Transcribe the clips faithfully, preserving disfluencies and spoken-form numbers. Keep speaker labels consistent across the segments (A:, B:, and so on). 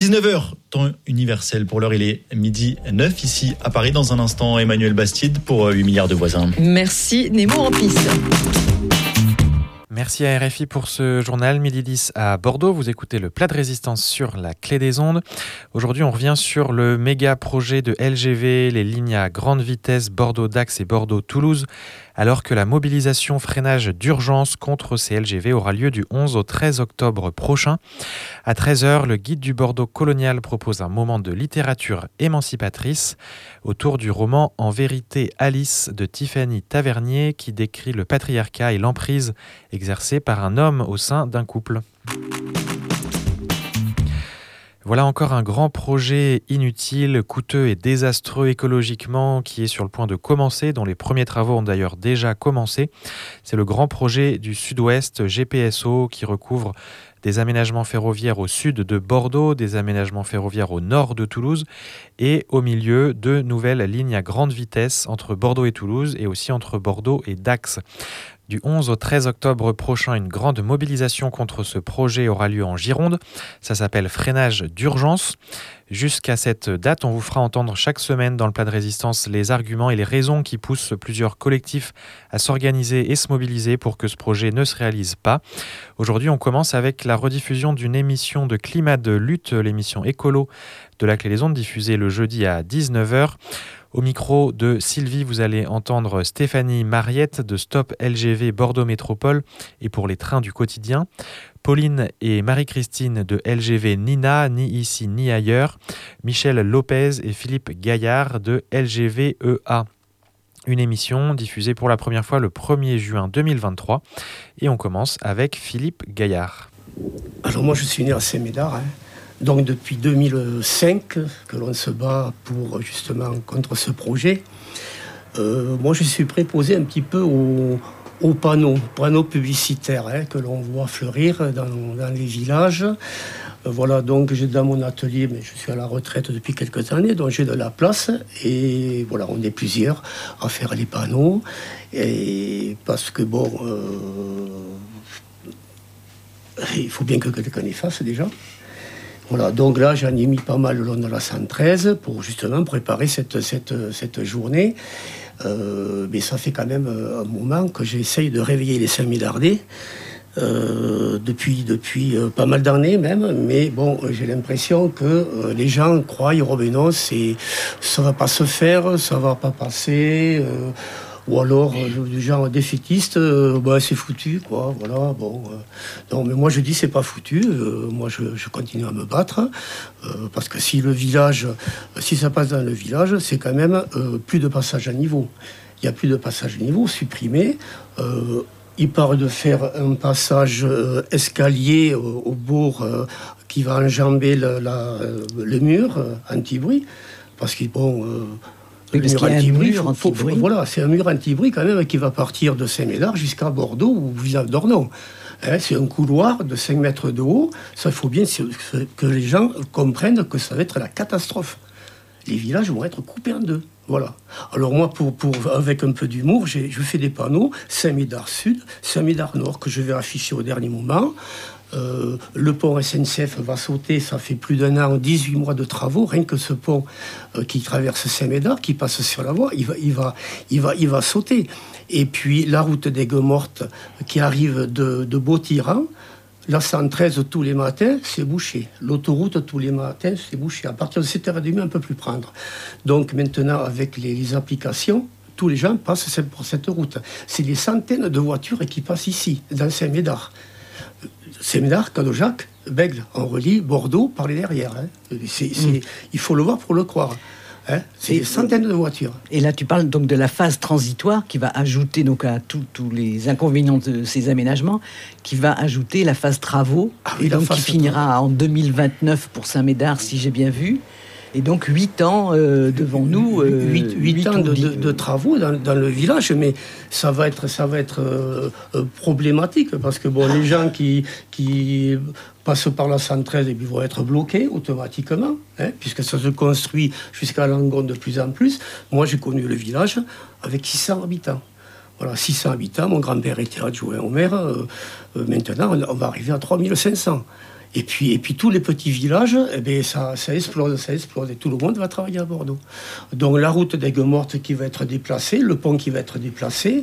A: dix-neuf heures, temps universel. Pour l'heure, il est midi neuf ici à Paris. Dans un instant, Emmanuel Bastide pour huit milliards de voisins.
B: Merci Nemo Rampis.
C: Merci à R F I pour ce journal. Midi dix à Bordeaux. Vous écoutez le plat de résistance sur la clé des ondes. Aujourd'hui, on revient sur le méga projet de L G V, les lignes à grande vitesse Bordeaux-Dax et Bordeaux-Toulouse, alors que la mobilisation freinage d'urgence contre ces L G V aura lieu du onze au treize octobre prochain. À treize heures, le guide du Bordeaux colonial propose un moment de littérature émancipatrice autour du roman En vérité Alice de Tiffany Tavernier qui décrit le patriarcat et l'emprise exercée par un homme au sein d'un couple. Voilà encore un grand projet inutile, coûteux et désastreux écologiquement qui est sur le point de commencer, dont les premiers travaux ont d'ailleurs déjà commencé. C'est le grand projet du Sud-Ouest G P S O qui recouvre des aménagements ferroviaires au sud de Bordeaux, des aménagements ferroviaires au nord de Toulouse et au milieu de nouvelles lignes à grande vitesse entre Bordeaux et Toulouse et aussi entre Bordeaux et Dax. Du onze au treize octobre prochain, une grande mobilisation contre ce projet aura lieu en Gironde. Ça s'appelle freinage d'urgence. Jusqu'à cette date, on vous fera entendre chaque semaine dans le plat de résistance les arguments et les raisons qui poussent plusieurs collectifs à s'organiser et se mobiliser pour que ce projet ne se réalise pas. Aujourd'hui, on commence avec la rediffusion d'une émission de climat de lutte, l'émission Écolo de la Clé des Ondes, diffusée le jeudi à dix-neuf heures. Au micro de Sylvie, vous allez entendre Stéphanie Mariette de Stop L G V Bordeaux Métropole et pour les trains du quotidien. Pauline et Marie-Christine de L G V Nina, ni ici ni ailleurs. Michel Lopez et Philippe Gaillard de L G V E A. Une émission diffusée pour la première fois le premier juin deux mille vingt-trois. Et on commence avec Philippe Gaillard.
D: Alors moi je suis né à Saint-Médard, hein. Donc depuis deux mille cinq que l'on se bat pour justement contre ce projet. Euh, moi je suis préposé un petit peu aux, aux panneaux, panneaux publicitaires hein, que l'on voit fleurir dans, dans les villages. Euh, voilà, donc j'ai dans mon atelier, mais je suis à la retraite depuis quelques années, donc j'ai de la place et voilà, on est plusieurs à faire les panneaux. Et parce que bon, euh, il faut bien que quelqu'un les fasse déjà. Voilà, donc là, j'en ai mis pas mal le long de la cent treize pour justement préparer cette, cette, cette journée. Euh, mais ça fait quand même un moment que j'essaye de réveiller les Saint-Médardais euh, depuis, depuis euh, pas mal d'années même. Mais bon, j'ai l'impression que euh, les gens croient, oh ben non, c'est, ça va pas se faire, ça va pas passer. Euh, Ou alors, euh, du genre défaitiste, euh, bah, c'est foutu, quoi, voilà, bon. Euh, non, mais moi, je dis, c'est pas foutu. Euh, moi, je, je continue à me battre. Euh, parce que si le village, si ça passe dans le village, c'est quand même euh, plus de passage à niveau. Il n'y a plus de passage à niveau supprimé. Euh, il parle de faire un passage euh, escalier au, au bord euh, qui va enjamber le, la, le mur euh, anti-bruit. Parce qu'il, bon... Euh,
B: Oui, parce qu'il y a un mur anti-bruit.
D: Voilà, c'est un mur anti-bruit quand même qui va partir de Saint-Médard jusqu'à Bordeaux ou Villeneuve-d'Ornon. Hein, c'est un couloir de cinq mètres de haut. Ça, il faut bien que les gens comprennent que ça va être la catastrophe. Les villages vont être coupés en deux. Voilà. Alors moi, pour, pour, avec un peu d'humour, j'ai, je fais des panneaux Saint-Médard Sud, Saint-Médard Nord, que je vais afficher au dernier moment. Euh, le pont S N C F va sauter, ça fait plus d'un an, dix-huit mois de travaux, rien que ce pont euh, qui traverse Saint-Médard, qui passe sur la voie, il va, il va, il va, il va sauter. Et puis la route d'Aigues-Mortes qui arrive de, de Beau-Tyran, la cent treize tous les matins, c'est bouché. L'autoroute tous les matins, c'est bouché. À partir de sept heures trente, on ne peut plus prendre. Donc maintenant, avec les, les applications, tous les gens passent pour cette route. C'est des centaines de voitures qui passent ici, dans Saint-Médard. Saint-Médard, Cadeaujac, Bègle, on relie Bordeaux par les derrière. Hein. C'est, c'est, mmh. Il faut le voir pour le croire. Hein. C'est et, des centaines de voitures.
B: Et là, tu parles donc de la phase transitoire qui va ajouter donc à tous les inconvénients de ces aménagements, qui va ajouter la phase travaux, ah oui, et donc qui finira tra- en deux mille vingt-neuf pour Saint-Médard, si j'ai bien vu. Et donc huit ans euh, devant nous.
D: Euh, huit ans de, de, de travaux dans, dans le village, mais ça va être, ça va être euh, euh, problématique parce que bon, les gens qui, qui passent par la cent treize ils vont être bloqués automatiquement, hein, puisque ça se construit jusqu'à Langon de plus en plus. Moi, j'ai connu le village avec six cents habitants. Voilà, six cents habitants. Mon grand-père était adjoint au maire. Euh, euh, maintenant, on va arriver à trois mille cinq cents. Et puis, et puis tous les petits villages, eh bien, ça, ça explose, ça explose. Et tout le monde va travailler à Bordeaux. Donc la route d'Aigues-Mortes qui va être déplacée, le pont qui va être déplacé.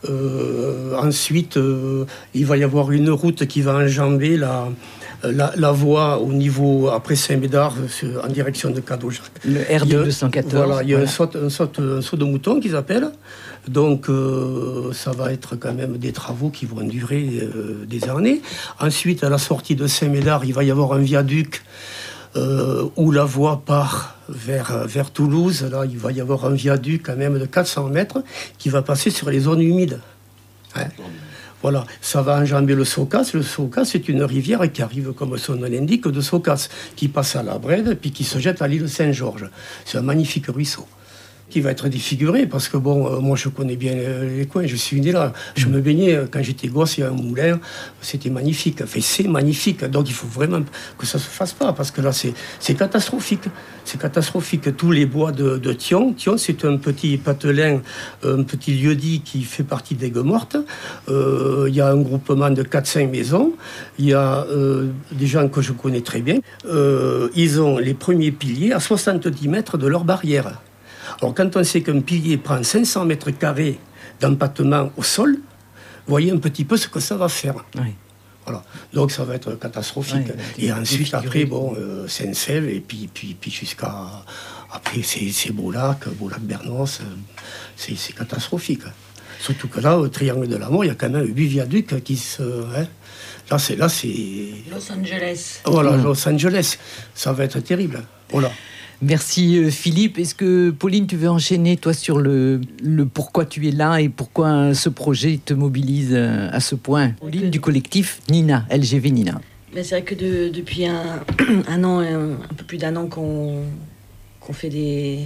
D: Euh, ensuite, euh, il va y avoir une route qui va enjamber la, la, la voie au niveau, après Saint-Médard, en direction de Cadojac.
B: Le R D deux cent quatorze.
D: Voilà, il y a voilà. un, saut, un, saut, un saut de mouton qu'ils appellent. Donc, euh, ça va être quand même des travaux qui vont durer euh, des années. Ensuite, à la sortie de Saint-Médard, il va y avoir un viaduc euh, où la voie part vers, vers Toulouse. Là, il va y avoir un viaduc quand même de quatre cents mètres qui va passer sur les zones humides. Hein. Voilà, ça va enjamber le Saucas. Le Saucas, c'est une rivière qui arrive, comme son nom l'indique, de Saucas, qui passe à la Brède, puis qui se jette à l'île Saint-Georges. C'est un magnifique ruisseau qui va être défiguré, parce que bon, euh, moi je connais bien les, les coins, je suis né là, je me baignais, quand j'étais gosse, il y a un moulin, c'était magnifique, enfin c'est magnifique, donc il faut vraiment que ça se fasse pas, parce que là c'est, c'est catastrophique, c'est catastrophique, tous les bois de, de Thion, Thion c'est un petit patelin, un petit lieu-dit qui fait partie d'Aigues-Mortes, euh, il y a un groupement de quatre cinq maisons, il y a euh, des gens que je connais très bien, euh, ils ont les premiers piliers à soixante-dix mètres de leur barrière. Alors, quand on sait qu'un pilier prend cinq cents mètres carrés d'empattement au sol, vous voyez un petit peu ce que ça va faire. Oui. Voilà. Donc, ça va être catastrophique. Oui, et ensuite, après, bon, euh, Saint-Sève, et puis, puis, puis jusqu'à... Après, c'est, c'est Beau-Lac, Beau-Lac-Bernos, c'est, c'est catastrophique. Surtout que là, au Triangle de la Mort, il y a quand même huit viaducs qui se... Hein, là, c'est, là, c'est...
E: Los Angeles.
D: Voilà, mmh. Los Angeles. Ça va être terrible. Voilà.
B: Merci Philippe. Est-ce que Pauline, tu veux enchaîner toi sur le, le pourquoi tu es là et pourquoi ce projet te mobilise à ce point? Pauline du collectif Nina, L G V Nina.
E: Ben c'est vrai que de, depuis un, un an, un, un peu plus d'un an qu'on, qu'on fait des,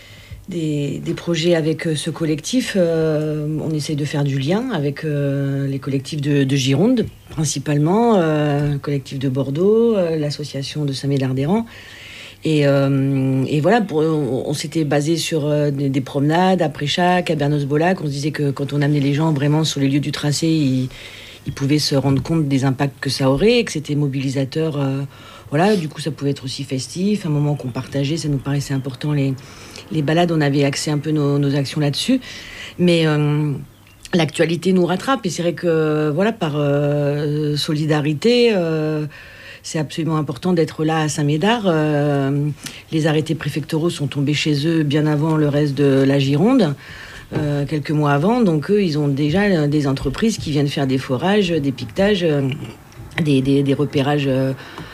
E: des, des projets avec ce collectif, euh, on essaye de faire du lien avec euh, les collectifs de, de Gironde, principalement, euh, le collectif de Bordeaux, euh, l'association de Saint-Médard-des-Rangs. Et, euh, et voilà, pour, on, on s'était basé sur euh, des, des promenades après chaque, à Bernos-Beau-Lac. On se disait que quand on amenait les gens vraiment sur les lieux du tracé, ils, ils pouvaient se rendre compte des impacts que ça aurait, et que c'était mobilisateur. Euh, voilà, du coup, ça pouvait être aussi festif, un moment qu'on partageait, ça nous paraissait important. Les, les balades, on avait axé un peu nos, nos actions là-dessus. Mais euh, l'actualité nous rattrape. Et c'est vrai que, voilà, par euh, solidarité... Euh, c'est absolument important d'être là à Saint-Médard. Euh, les arrêtés préfectoraux sont tombés chez eux bien avant le reste de la Gironde, euh, quelques mois avant. Donc eux, ils ont déjà des entreprises qui viennent faire des forages, des piquetages, euh, des, des, des repérages euh,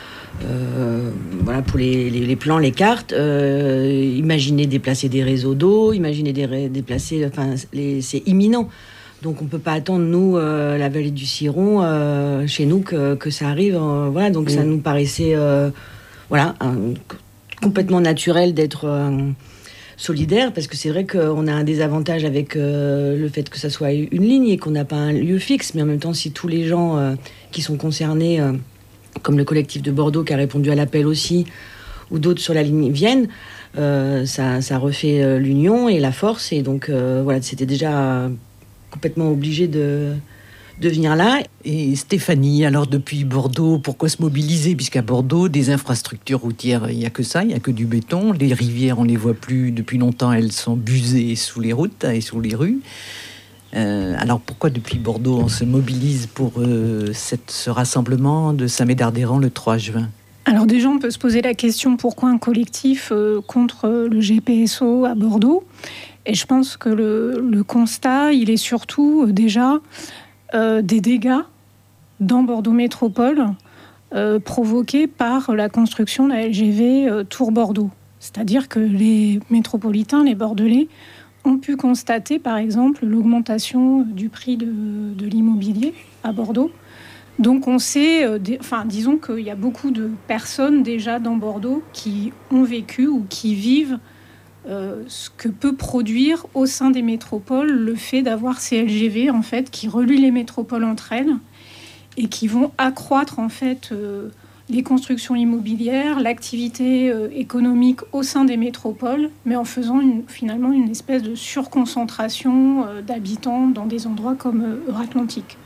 E: euh, voilà, pour les, les, les plans, les cartes. Euh, imaginez déplacer des réseaux d'eau, imaginez des, déplacer... Enfin, les, c'est imminent. Donc on ne peut pas attendre, nous, euh, la vallée du Ciron, euh, chez nous, que, que ça arrive. Euh, voilà, donc mmh. ça nous paraissait euh, voilà, un, complètement naturel d'être euh, solidaire, parce que c'est vrai qu'on a un désavantage avec euh, le fait que ça soit une ligne et qu'on n'a pas un lieu fixe. Mais en même temps, si tous les gens euh, qui sont concernés, euh, comme le collectif de Bordeaux qui a répondu à l'appel aussi, ou d'autres sur la ligne viennent, euh, ça, ça refait euh, l'union et la force. Et donc, euh, voilà, c'était déjà... complètement obligé de, de venir là.
B: Et Stéphanie, alors depuis Bordeaux, pourquoi se mobiliser? Puisqu'à Bordeaux, des infrastructures routières, il n'y a que ça, il n'y a que du béton. Les rivières, on ne les voit plus depuis longtemps, elles sont busées sous les routes et sous les rues. Euh, alors pourquoi depuis Bordeaux, on se mobilise pour euh, cette, ce rassemblement de Saint-Médard-des-Rangs le trois juin?
F: Alors déjà, on peut se poser la question, pourquoi un collectif euh, contre le G P S O à Bordeaux? Et je pense que le, le constat, il est surtout euh, déjà euh, des dégâts dans Bordeaux Métropole euh, provoqués par la construction de la L G V euh, Tours-Bordeaux. C'est-à-dire que les métropolitains, les Bordelais, ont pu constater, par exemple, l'augmentation du prix de, de l'immobilier à Bordeaux. Donc on sait, euh, des, enfin disons qu'il y a beaucoup de personnes déjà dans Bordeaux qui ont vécu ou qui vivent Euh, ce que peut produire au sein des métropoles le fait d'avoir ces L G V en fait qui relient les métropoles entre elles et qui vont accroître en fait euh, les constructions immobilières, l'activité euh, économique au sein des métropoles, mais en faisant une, finalement une espèce de surconcentration euh, d'habitants dans des endroits comme euh, Euratlantique.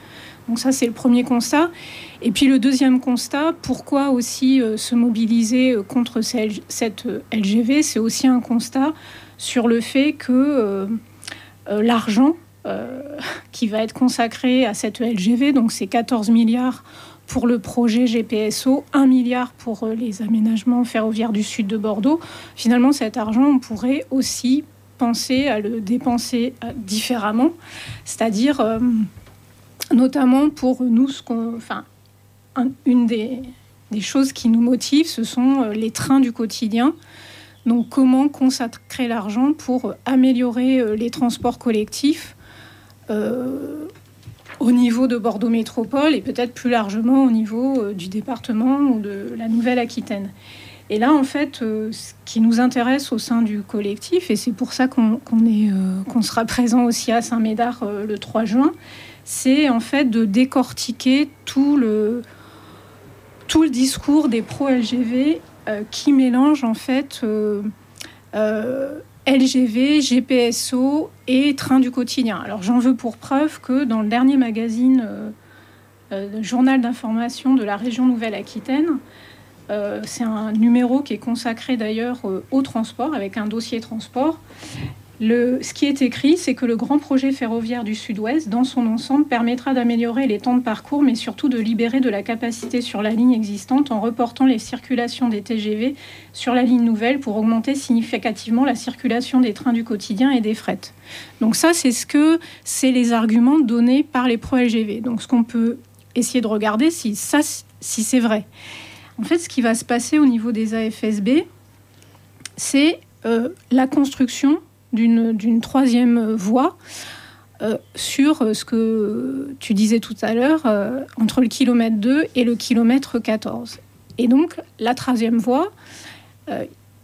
F: Donc ça, c'est le premier constat. Et puis le deuxième constat, pourquoi aussi euh, se mobiliser contre cette L G V, c'est aussi un constat sur le fait que euh, euh, l'argent euh, qui va être consacré à cette L G V, donc c'est quatorze milliards pour le projet G P S O, un milliard pour euh, les aménagements ferroviaires du sud de Bordeaux. Finalement, cet argent, on pourrait aussi penser à le dépenser différemment, c'est-à-dire euh, notamment pour nous, ce qu'on, enfin, un, une des, des choses qui nous motivent, ce sont euh, les trains du quotidien. Donc, comment consacrer l'argent pour améliorer euh, les transports collectifs euh, au niveau de Bordeaux Métropole et peut-être plus largement au niveau euh, du département ou de la Nouvelle-Aquitaine. Et là, en fait, euh, ce qui nous intéresse au sein du collectif, et c'est pour ça qu'on, qu'on, est, euh, qu'on sera présent aussi à Saint-Médard euh, le trois juin, c'est en fait de décortiquer tout le, tout le discours des pro-L G V euh, qui mélange en fait euh, euh, L G V, G P S O et train du quotidien. Alors j'en veux pour preuve que dans le dernier magazine euh, euh, journal d'information de la région Nouvelle-Aquitaine, Euh, c'est un numéro qui est consacré d'ailleurs euh, au transport, avec un dossier transport. Le, ce qui est écrit, c'est que le grand projet ferroviaire du Sud-Ouest, dans son ensemble, permettra d'améliorer les temps de parcours, mais surtout de libérer de la capacité sur la ligne existante en reportant les circulations des T G V sur la ligne nouvelle pour augmenter significativement la circulation des trains du quotidien et des frettes. Donc ça, c'est ce que c'est les arguments donnés par les pro-L G V. Donc ce qu'on peut essayer de regarder, si ça, si c'est vrai. En fait, ce qui va se passer au niveau des A F S B, c'est euh, la construction d'une, d'une troisième voie euh, sur euh, ce que tu disais tout à l'heure, euh, entre le kilomètre deux et le kilomètre quatorze. Et donc, la troisième voie, euh,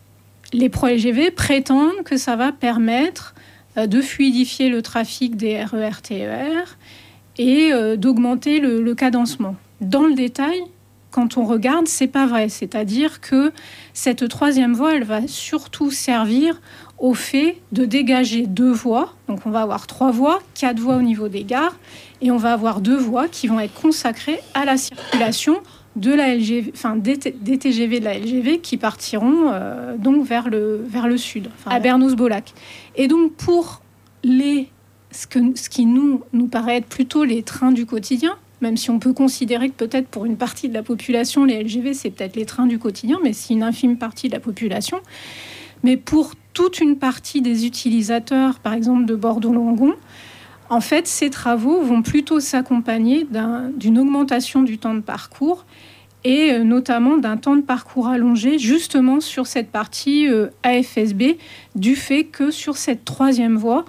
F: les pro-L G V prétendent que ça va permettre euh, de fluidifier le trafic des R E R T E R et euh, d'augmenter le, le cadencement. Dans le détail, quand on regarde, c'est pas vrai. C'est-à-dire que cette troisième voie, elle va surtout servir au fait de dégager deux voies. Donc on va avoir trois voies, quatre voies au niveau des gares, et on va avoir deux voies qui vont être consacrées à la circulation de la L G V, enfin des, des T G V de la L G V qui partiront euh, donc vers le, vers le sud, enfin, à Bernoz-Bolac. Et donc pour les, ce, que, ce qui nous, nous paraît être plutôt les trains du quotidien, même si on peut considérer que peut-être pour une partie de la population, les L G V, c'est peut-être les trains du quotidien, mais c'est une infime partie de la population. Mais pour toute une partie des utilisateurs, par exemple de Bordeaux-Langon, en fait, ces travaux vont plutôt s'accompagner d'un, d'une augmentation du temps de parcours et notamment d'un temps de parcours allongé, justement sur cette partie euh, A F S B, du fait que sur cette troisième voie,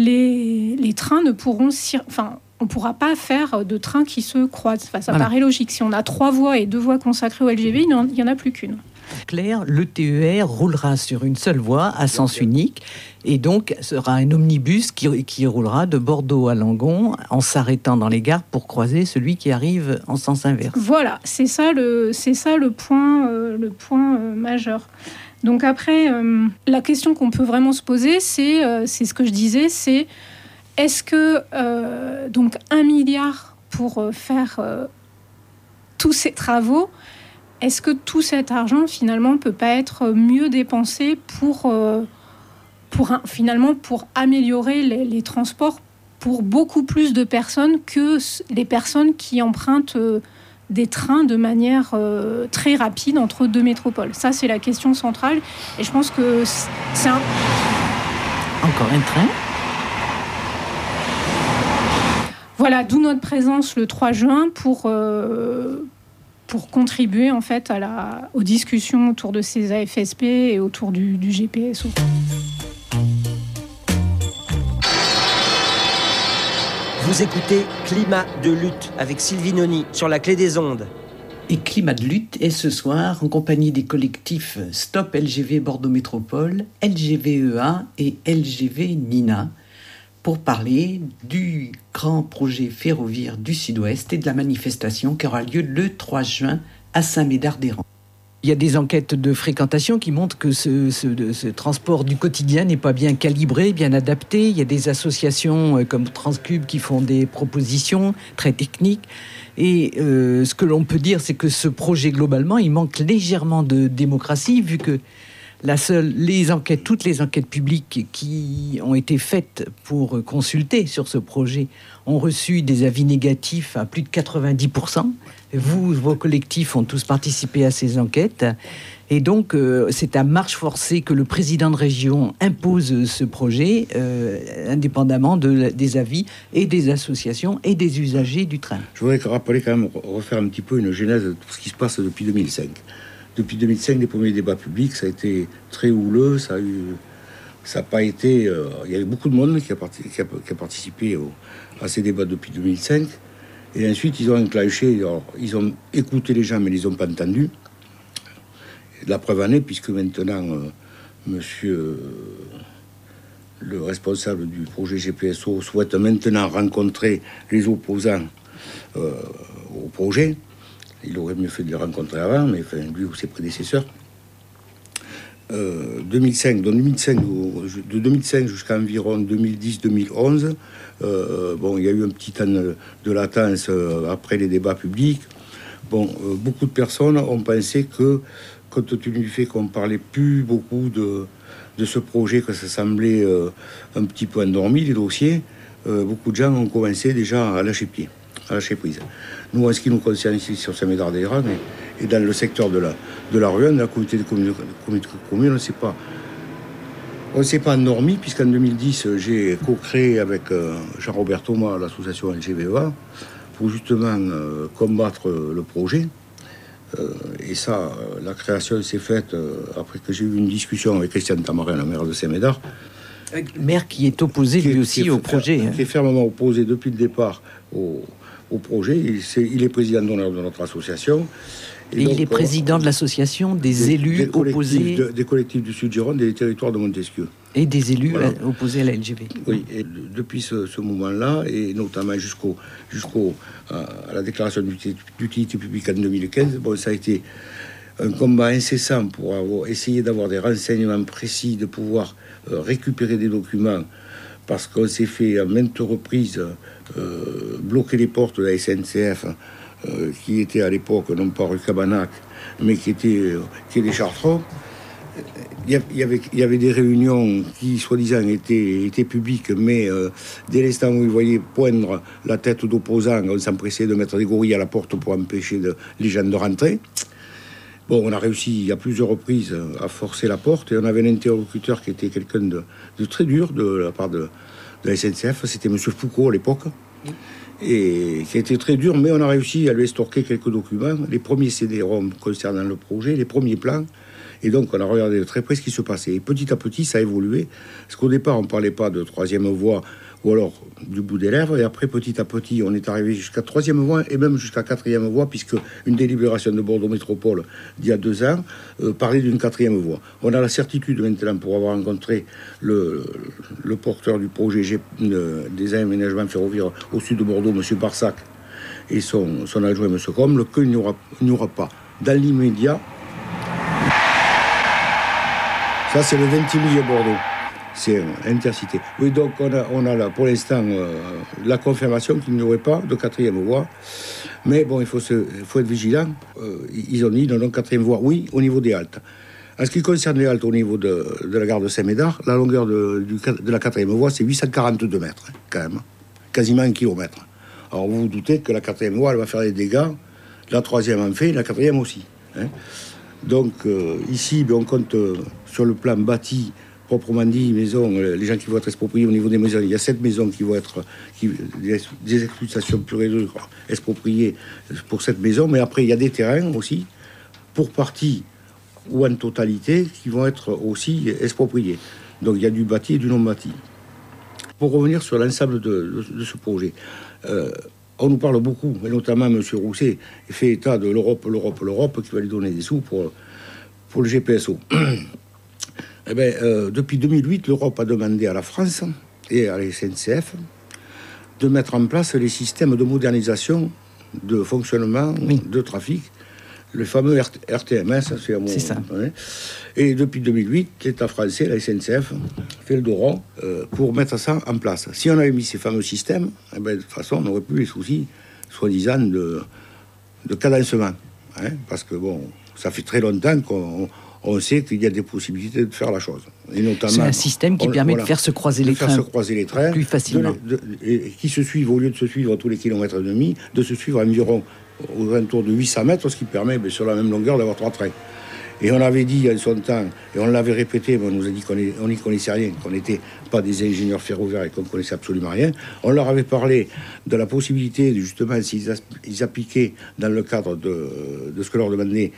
F: les, les trains ne pourront... Cir- enfin, on ne pourra pas faire de trains qui se croisent. Enfin, ça voilà. paraît logique. Si on a trois voies et deux voies consacrées au L G V, il n'y en a plus qu'une.
B: Claire, le T E R roulera sur une seule voie à sens unique et donc sera un omnibus qui, qui roulera de Bordeaux à Langon en s'arrêtant dans les gares pour croiser celui qui arrive en sens inverse.
F: Voilà, c'est ça le, c'est ça le point, euh, le point euh, majeur. Donc après, euh, la question qu'on peut vraiment se poser, c'est, euh, c'est ce que je disais, c'est est-ce que euh, donc un milliard pour euh, faire euh, tous ces travaux, est-ce que tout cet argent finalement peut pas être mieux dépensé pour, euh, pour un, finalement pour améliorer les, les transports pour beaucoup plus de personnes que les personnes qui empruntent euh, des trains de manière euh, très rapide entre deux métropoles. Ça, c'est la question centrale et je pense que c'est un...
B: Encore un train ?
F: Voilà, d'où notre présence le trois juin pour, euh, pour contribuer en fait à la, aux discussions autour de ces A F S P et autour du, du G P S O.
G: Vous écoutez Climat de lutte avec Sylvie Noni sur la Clé des Ondes.
B: Et Climat de lutte est ce soir en compagnie des collectifs Stop L G V Bordeaux Métropole, L G V E A et L G V Nina, pour parler du grand projet ferroviaire du Sud-Ouest et de la manifestation qui aura lieu le trois juin à Saint-Médard-des-Rangs. Il y a des enquêtes de fréquentation qui montrent que ce, ce, ce transport du quotidien n'est pas bien calibré, bien adapté. Il y a des associations comme Transcube qui font des propositions très techniques. Et euh, ce que l'on peut dire, c'est que ce projet, globalement, il manque légèrement de démocratie, vu que la seule, les enquêtes, toutes les enquêtes publiques qui ont été faites pour consulter sur ce projet ont reçu des avis négatifs à plus de quatre-vingt-dix pour cent. Vous, vos collectifs ont tous participé à ces enquêtes. Et donc, euh, c'est à marche forcée que le président de région impose ce projet, euh, indépendamment de, des avis et des associations et des usagers du train.
H: Je voudrais rappeler quand même, refaire un petit peu une genèse de tout ce qui se passe depuis deux mille cinq. Depuis deux mille cinq, les premiers débats publics, ça a été très houleux, ça a eu... Ça n'a pas été... Euh, il y a eu beaucoup de monde qui a, parti, qui a, qui a participé au, à ces débats depuis deux mille cinq. Et ensuite, ils ont enclenché... Alors, ils ont écouté les gens, mais ils ne les ont pas entendus. La preuve en est, puisque maintenant, euh, monsieur euh, le responsable du projet G P S O souhaite maintenant rencontrer les opposants euh, au projet. Il aurait mieux fait de les rencontrer avant, mais enfin, lui ou ses prédécesseurs. Euh, deux mille cinq, donc deux mille cinq, de deux mille cinq jusqu'à environ deux mille dix deux mille onze, euh, bon, il y a eu un petit temps de, de latence euh, après les débats publics. Bon, euh, beaucoup de personnes ont pensé que, compte tenu du fait qu'on parlait plus beaucoup de, de ce projet, que ça semblait euh, un petit peu endormi, les dossiers, euh, beaucoup de gens ont commencé déjà à lâcher pied, à lâcher prise. Nous, en ce qui nous concerne ici sur Saint-Médard-des-Grands et, et dans le secteur de la, de la Ruenne, de la communauté de communes, communauté de communes on ne s'est pas, on ne s'est pas endormi, puisqu'en deux mille dix, j'ai co-créé avec euh, Jean-Robert Thomas l'association L G V E A pour justement euh, combattre euh, le projet. Euh, et ça, euh, la création s'est faite euh, après que j'ai eu une discussion avec Christian Tamarin, le maire de Saint-Médard.
B: Le maire qui est opposé lui aussi
H: est,
B: au projet.
H: Qui
B: hein.
H: est fermement opposé depuis le départ au, au projet. Il, est, il est président d'honneur de notre association.
B: Et, et donc, il est président de l'association des, des élus des opposés...
H: De, des collectifs du Sud-Gironde et des territoires de Montesquieu.
B: Et des élus voilà. opposés à la L G V.
H: Oui, et de, depuis ce, ce moment-là, et notamment jusqu'au, jusqu'au, à, à la déclaration d'utilité publique en deux mille quinze, bon, ça a été un combat incessant pour avoir, essayer d'avoir des renseignements précis, de pouvoir euh, récupérer des documents, parce qu'on s'est fait à maintes reprises euh, bloquer les portes de la S N C F, euh, qui était à l'époque non pas rue Cabanac, mais qui était euh, qui est des Chartrons. Il y, avait, il y avait des réunions qui, soi-disant, étaient, étaient publiques, mais euh, dès l'instant où ils voyaient poindre la tête d'opposants, on s'empressait de mettre des gorilles à la porte pour empêcher de, les gens de rentrer. Bon, on a réussi à plusieurs reprises à forcer la porte, et on avait un interlocuteur qui était quelqu'un de, de très dur de la part de, de la S N C F, c'était M. Foucault à l'époque, et qui était très dur, mais on a réussi à lui estorquer quelques documents, les premiers C D-ROM concernant le projet, les premiers plans. Et donc, on a regardé de très près ce qui se passait. Et petit à petit, ça a évolué. Parce qu'au départ, on ne parlait pas de troisième voie ou alors du bout des lèvres. Et après, petit à petit, on est arrivé jusqu'à troisième voie et même jusqu'à quatrième voie, puisque une délibération de Bordeaux Métropole d'il y a deux ans euh, parlait d'une quatrième voie. On a la certitude maintenant, pour avoir rencontré le, le porteur du projet G, euh, des aménagements ferroviaires au sud de Bordeaux, M. Barsac, et son, son adjoint, M. Comble, qu'il n'y aura, il n'y aura pas, dans l'immédiat. Ça, c'est le vingt milliers Bordeaux. C'est Intercité. Oui, donc on a, on a là, pour l'instant, euh, la confirmation qu'il n'y aurait pas de quatrième voie. Mais bon, il faut, se, il faut être vigilant. Euh, ils ont dit non, non, quatrième voie, oui, au niveau des haltes. En ce qui concerne les haltes au niveau de, de la gare de Saint-Médard, la longueur de, du, de la quatrième voie, c'est huit cent quarante-deux mètres, hein, quand même. Quasiment un kilomètre. Alors vous vous doutez que la quatrième voie, elle va faire des dégâts. La troisième en fait, la quatrième aussi. Hein. Donc euh, ici, ben, on compte euh, sur le plan bâti, proprement dit, maison, euh, les gens qui vont être expropriés au niveau des maisons, il y a sept maisons qui vont être, qui, des, des exploitations pures et dures expropriées pour cette maison, mais après il y a des terrains aussi, pour partie ou en totalité, qui vont être aussi expropriés. Donc il y a du bâti et du non bâti. Pour revenir sur l'ensemble de, de, de ce projet, euh, on nous parle beaucoup, et notamment M. Rousset fait état de l'Europe, l'Europe, l'Europe, qui va lui donner des sous pour, pour le G P S O. Eh bien, euh, depuis deux mille huit, l'Europe a demandé à la France et à la S N C F de mettre en place les systèmes de modernisation, de fonctionnement, oui. de trafic, le fameux R T M S, c'est,
B: c'est ça.
H: Hein. Et depuis deux mille huit, l'État français, la S N C F, fait le dos rond euh, pour mettre ça en place. Si on avait mis ces fameux systèmes, eh ben, de toute façon, on n'aurait plus les soucis, soi-disant, de, de cadencement. Hein, parce que, bon, ça fait très longtemps qu'on on sait qu'il y a des possibilités de faire la chose. Et notamment,
B: c'est un système qui
H: on,
B: permet
H: voilà,
B: de faire se croiser
H: de
B: les
H: faire
B: trains,
H: se croiser les trains
B: plus facilement.
H: De, de, et qui se suivent, au lieu de se suivre tous les kilomètres et demi, de se suivre environ aux alentours de huit cents mètres, ce qui permet, bien, sur la même longueur, d'avoir trois trains. Et on avait dit en son temps, et on l'avait répété, mais on nous a dit qu'on n'y connaissait rien, qu'on n'était pas des ingénieurs ferroviaires et qu'on ne connaissait absolument rien. On leur avait parlé de la possibilité, justement, s'ils ils appliquaient dans le cadre de, de ce que leur demandait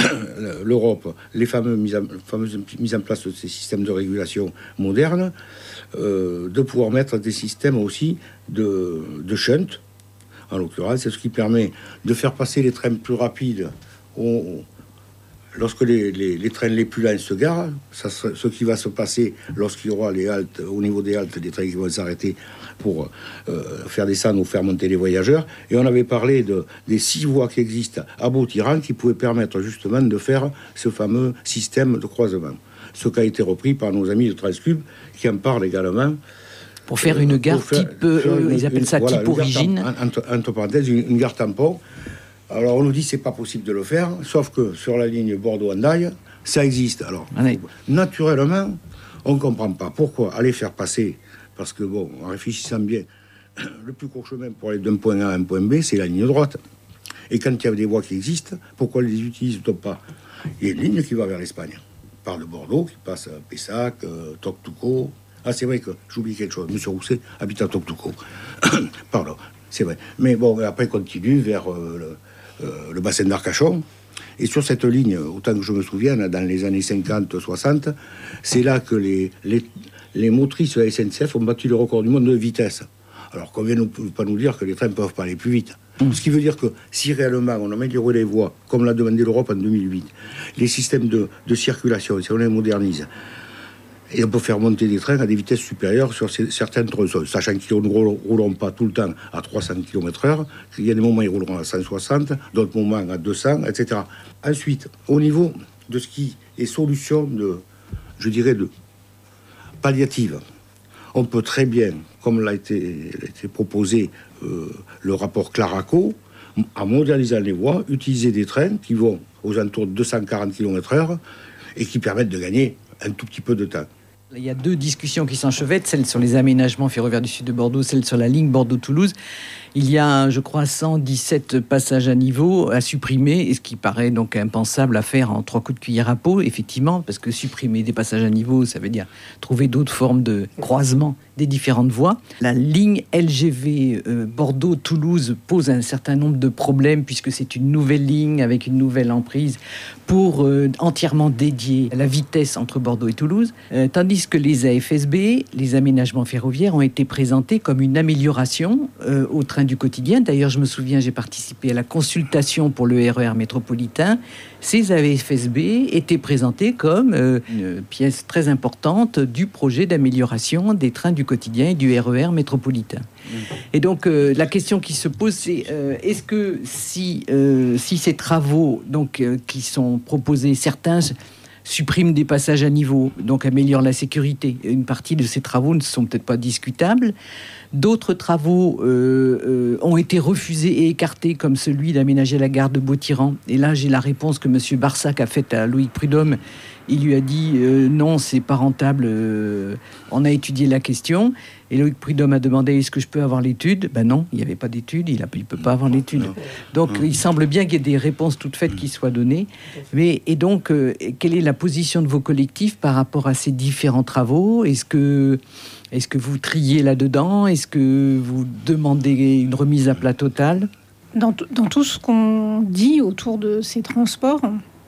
H: l'Europe, les fameux mises en, fameuses mises en place de ces systèmes de régulation modernes, euh, de pouvoir mettre des systèmes aussi de, de shunt, en l'occurrence, c'est ce qui permet de faire passer les trains plus rapides au, lorsque les, les, les trains les plus lents se garent. Ça, ce qui va se passer lorsqu'il y aura les haltes, au niveau des haltes, des trains qui vont s'arrêter pour euh, faire descendre ou faire monter les voyageurs. Et on avait parlé de, des six voies qui existent à Beau-Tiran qui pouvaient permettre justement de faire ce fameux système de croisement. Ce qui a été repris par nos amis de Transcube qui en parlent également.
B: Pour faire une gare faire, type, faire une, ils appellent une, ça voilà, type origine.
H: Entre, entre parenthèses, une, une gare tampon. Alors on nous dit que c'est pas possible de le faire, sauf que sur la ligne Bordeaux-Hendaye, ça existe. Alors ah, oui. naturellement, on ne comprend pas pourquoi aller faire passer, parce que bon, en réfléchissant bien, le plus court chemin pour aller d'un point A à un point B, c'est la ligne droite. Et quand il y a des voies qui existent, pourquoi les utilisent-on pas? Il y a une ligne qui va vers l'Espagne, par le Bordeaux, qui passe à Pessac, euh, Toctuco. Ah, c'est vrai que j'oublie quelque chose. Monsieur Rousset habite à Toctuco. Pardon, c'est vrai. Mais bon, après, continue vers euh, le, euh, le bassin d'Arcachon. Et sur cette ligne, autant que je me souvienne, dans les années cinquante soixante, c'est là que les, les, les motrices de la S N C F ont battu le record du monde de vitesse. Alors, qu'on vienne pas nous dire que les trains ne peuvent pas aller plus vite. Mmh. Ce qui veut dire que si réellement on améliore les voies, comme l'a demandé l'Europe en deux mille huit, les systèmes de, de circulation, si on les modernise, et on peut faire monter des trains à des vitesses supérieures sur ces, certains tronçons, sachant qu'ils ne rouleront pas tout le temps à trois cents kilomètres heure, il y a des moments où ils rouleront à cent soixante, d'autres moments à deux cents, et cetera. Ensuite, au niveau de ce qui est solution de, je dirais, de palliative, on peut très bien, comme l'a été, l'a été proposé euh, le rapport Claraco, en modernisant les voies, utiliser des trains qui vont aux alentours de deux cent quarante kilomètres heure et qui permettent de gagner un tout petit peu de temps.
B: Il y a deux discussions qui s'enchevêtrent, celle sur les aménagements ferroviaires du sud de Bordeaux, celle sur la ligne Bordeaux-Toulouse. Il y a, je crois, cent dix-sept passages à niveau à supprimer, et ce qui paraît donc impensable à faire en trois coups de cuillère à peau, effectivement, parce que supprimer des passages à niveau, ça veut dire trouver d'autres formes de croisement des différentes voies. La ligne L G V euh, Bordeaux-Toulouse pose un certain nombre de problèmes, puisque c'est une nouvelle ligne avec une nouvelle emprise pour euh, entièrement dédiée à la vitesse entre Bordeaux et Toulouse, euh, tandis que les A F S B, les aménagements ferroviaires, ont été présentés comme une amélioration euh, au train du quotidien. D'ailleurs, je me souviens, j'ai participé à la consultation pour le R E R métropolitain. Ces A F S B étaient présentés comme euh, une pièce très importante du projet d'amélioration des trains du quotidien et du R E R métropolitain. Mmh. Et donc, euh, la question qui se pose, c'est euh, est-ce que si, euh, si ces travaux donc, euh, qui sont proposés, certains suppriment des passages à niveau, donc améliorent la sécurité. Une partie de ces travaux ne sont peut-être pas discutables. D'autres travaux euh, euh, ont été refusés et écartés, comme celui d'aménager la gare de Beau-Tiran. Et là, j'ai la réponse que M. Barsac a faite à Loïc Prudhomme. Il lui a dit euh, non, c'est pas rentable. Euh, on a étudié la question. Et Loïc Prudhomme a demandé est-ce que je peux avoir l'étude? Ben non, il n'y avait pas d'étude. Il ne peut pas avoir l'étude. Donc, il semble bien qu'il y ait des réponses toutes faites qui soient données. Mais et donc, euh, quelle est la position de vos collectifs par rapport à ces différents travaux? Est-ce que Est-ce que vous triez là-dedans? Est-ce que vous demandez une remise à plat totale?
F: Dans, t- dans tout ce qu'on dit autour de ces transports,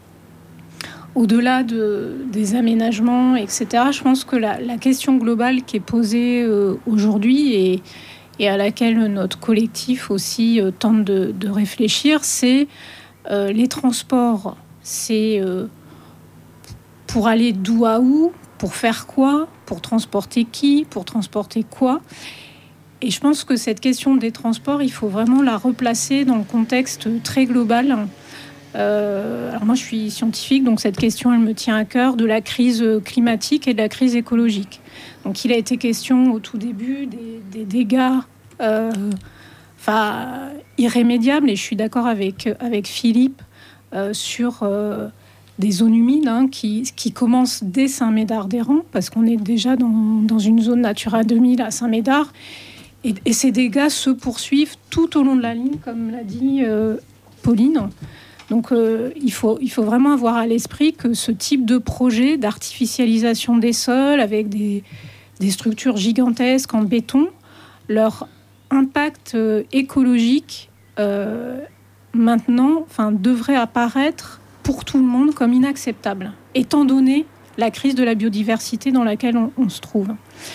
F: au-delà de, des aménagements, et cetera, je pense que la, la question globale qui est posée euh, aujourd'hui et, et à laquelle notre collectif aussi euh, tente de, de réfléchir, c'est euh, les transports. C'est euh, pour aller d'où à où, pour faire quoi, pour transporter qui, pour transporter quoi. Et je pense que cette question des transports, il faut vraiment la replacer dans le contexte très global Euh, alors moi, je suis scientifique, donc cette question, elle me tient à cœur, de la crise climatique et de la crise écologique. Donc il a été question au tout début des, des dégâts euh, enfin, irrémédiables, et je suis d'accord avec, avec Philippe euh, sur euh, des zones humides hein, qui, qui commencent dès Saint-Médard-des-Rangs, parce qu'on est déjà dans, dans une zone Natura deux mille à Saint-Médard, et, et ces dégâts se poursuivent tout au long de la ligne, comme l'a dit euh, Pauline. Donc euh, il faut, il faut vraiment avoir à l'esprit que ce type de projet d'artificialisation des sols avec des, des structures gigantesques en béton, leur impact euh, écologique euh, maintenant enfin, devrait apparaître pour tout le monde comme inacceptable, étant donné la crise de la biodiversité dans laquelle on, on se trouve.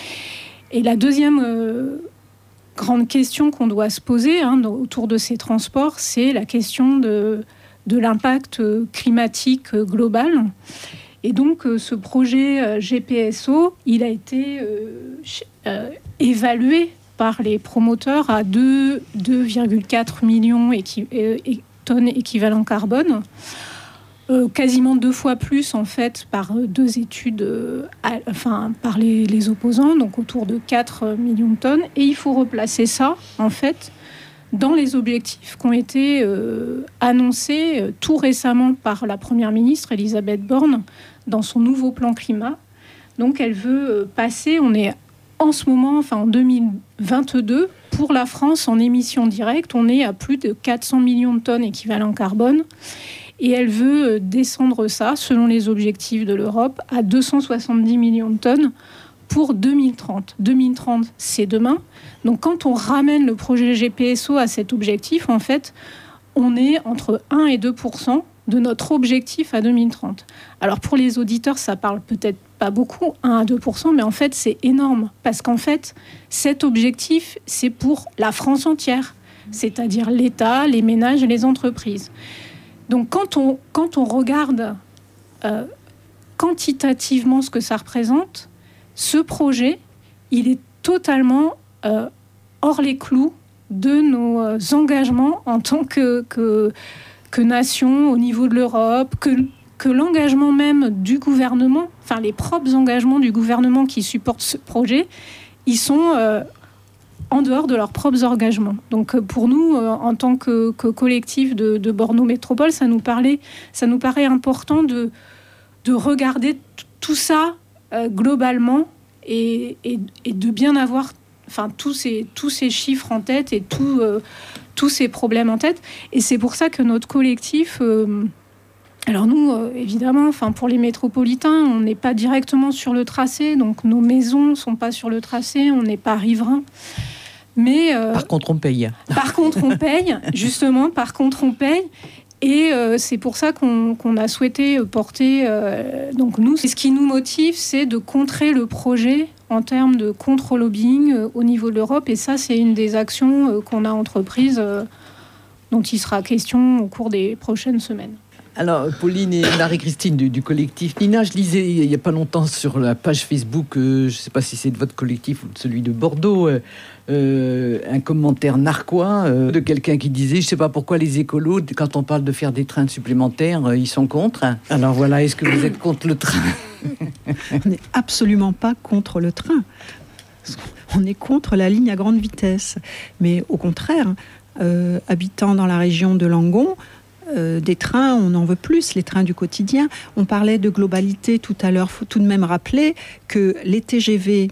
F: Et la deuxième euh, grande question qu'on doit se poser hein, autour de ces transports, c'est la question de, de l'impact climatique global. Et donc, euh, ce projet euh, G P S O, il a été euh, euh, évalué par les promoteurs à deux virgule quatre millions équi- euh, tonnes équivalent carbone. Euh, quasiment deux fois plus en fait par deux études, euh, à, enfin par les, les opposants, donc autour de quatre millions de tonnes. Et il faut replacer ça en fait dans les objectifs qui ont été euh, annoncés euh, tout récemment par la Première ministre Elisabeth Borne dans son nouveau plan climat. Donc elle veut euh, passer, on est en ce moment, enfin en deux mille vingt-deux, pour la France en émissions directes, on est à plus de quatre cents millions de tonnes équivalent carbone. Et elle veut descendre ça, selon les objectifs de l'Europe, à deux cent soixante-dix millions de tonnes pour deux mille trente. deux mille trente, c'est demain. Donc quand on ramène le projet G P S O à cet objectif, en fait, on est entre un et deux pour cent de notre objectif à deux mille trente. Alors pour les auditeurs, ça parle peut-être pas beaucoup, un à deux pour cent, mais en fait, c'est énorme. Parce qu'en fait, cet objectif, c'est pour la France entière, c'est-à-dire l'État, les ménages et les entreprises. Donc quand on, quand on regarde euh, quantitativement ce que ça représente, ce projet, il est totalement euh, hors les clous de nos euh, engagements en tant que, que, que nation au niveau de l'Europe, que, que l'engagement même du gouvernement, enfin les propres engagements du gouvernement qui supportent ce projet, ils sont... Euh, en dehors de leurs propres engagements. Donc pour nous, euh, en tant que, que collectif de, de Bordeaux Métropole, ça nous, parlait, ça nous paraît important de, de regarder t- tout ça euh, globalement et, et, et de bien avoir enfin, tous, ces, tous ces chiffres en tête et tout, euh, tous ces problèmes en tête. Et c'est pour ça que notre collectif... Euh, alors nous, euh, évidemment, enfin, pour les métropolitains, on n'est pas directement sur le tracé, donc nos maisons ne sont pas sur le tracé, on n'est pas riverains. Mais, euh,
B: par contre, on paye.
F: Par contre, on paye, justement, par contre, on paye. Et euh, c'est pour ça qu'on, qu'on a souhaité porter... Euh, donc nous, ce qui nous motive, c'est de contrer le projet en termes de contre-lobbying euh, au niveau de l'Europe. Et ça, c'est une des actions euh, qu'on a entreprises, euh, dont il sera question au cours des prochaines semaines.
B: Alors, Pauline et Marie-Christine du, du collectif Nina, je lisais il n'y a pas longtemps sur la page Facebook, euh, je ne sais pas si c'est de votre collectif ou de celui de Bordeaux, euh, euh, un commentaire narquois euh, de quelqu'un qui disait « Je ne sais pas pourquoi les écolos, quand on parle de faire des trains supplémentaires, euh, ils sont contre. » Alors voilà, est-ce que vous êtes contre le train ?
I: On n'est absolument pas contre le train. On est contre la ligne à grande vitesse. Mais au contraire, euh, habitant dans la région de Langon, Euh, des trains, on en veut plus, les trains du quotidien. On parlait de globalité tout à l'heure. Il faut tout de même rappeler que les T G V,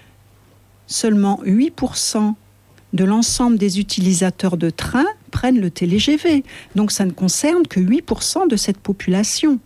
I: seulement huit pour cent de l'ensemble des utilisateurs de trains prennent le T G V. Donc ça ne concerne que huit pour cent de cette population.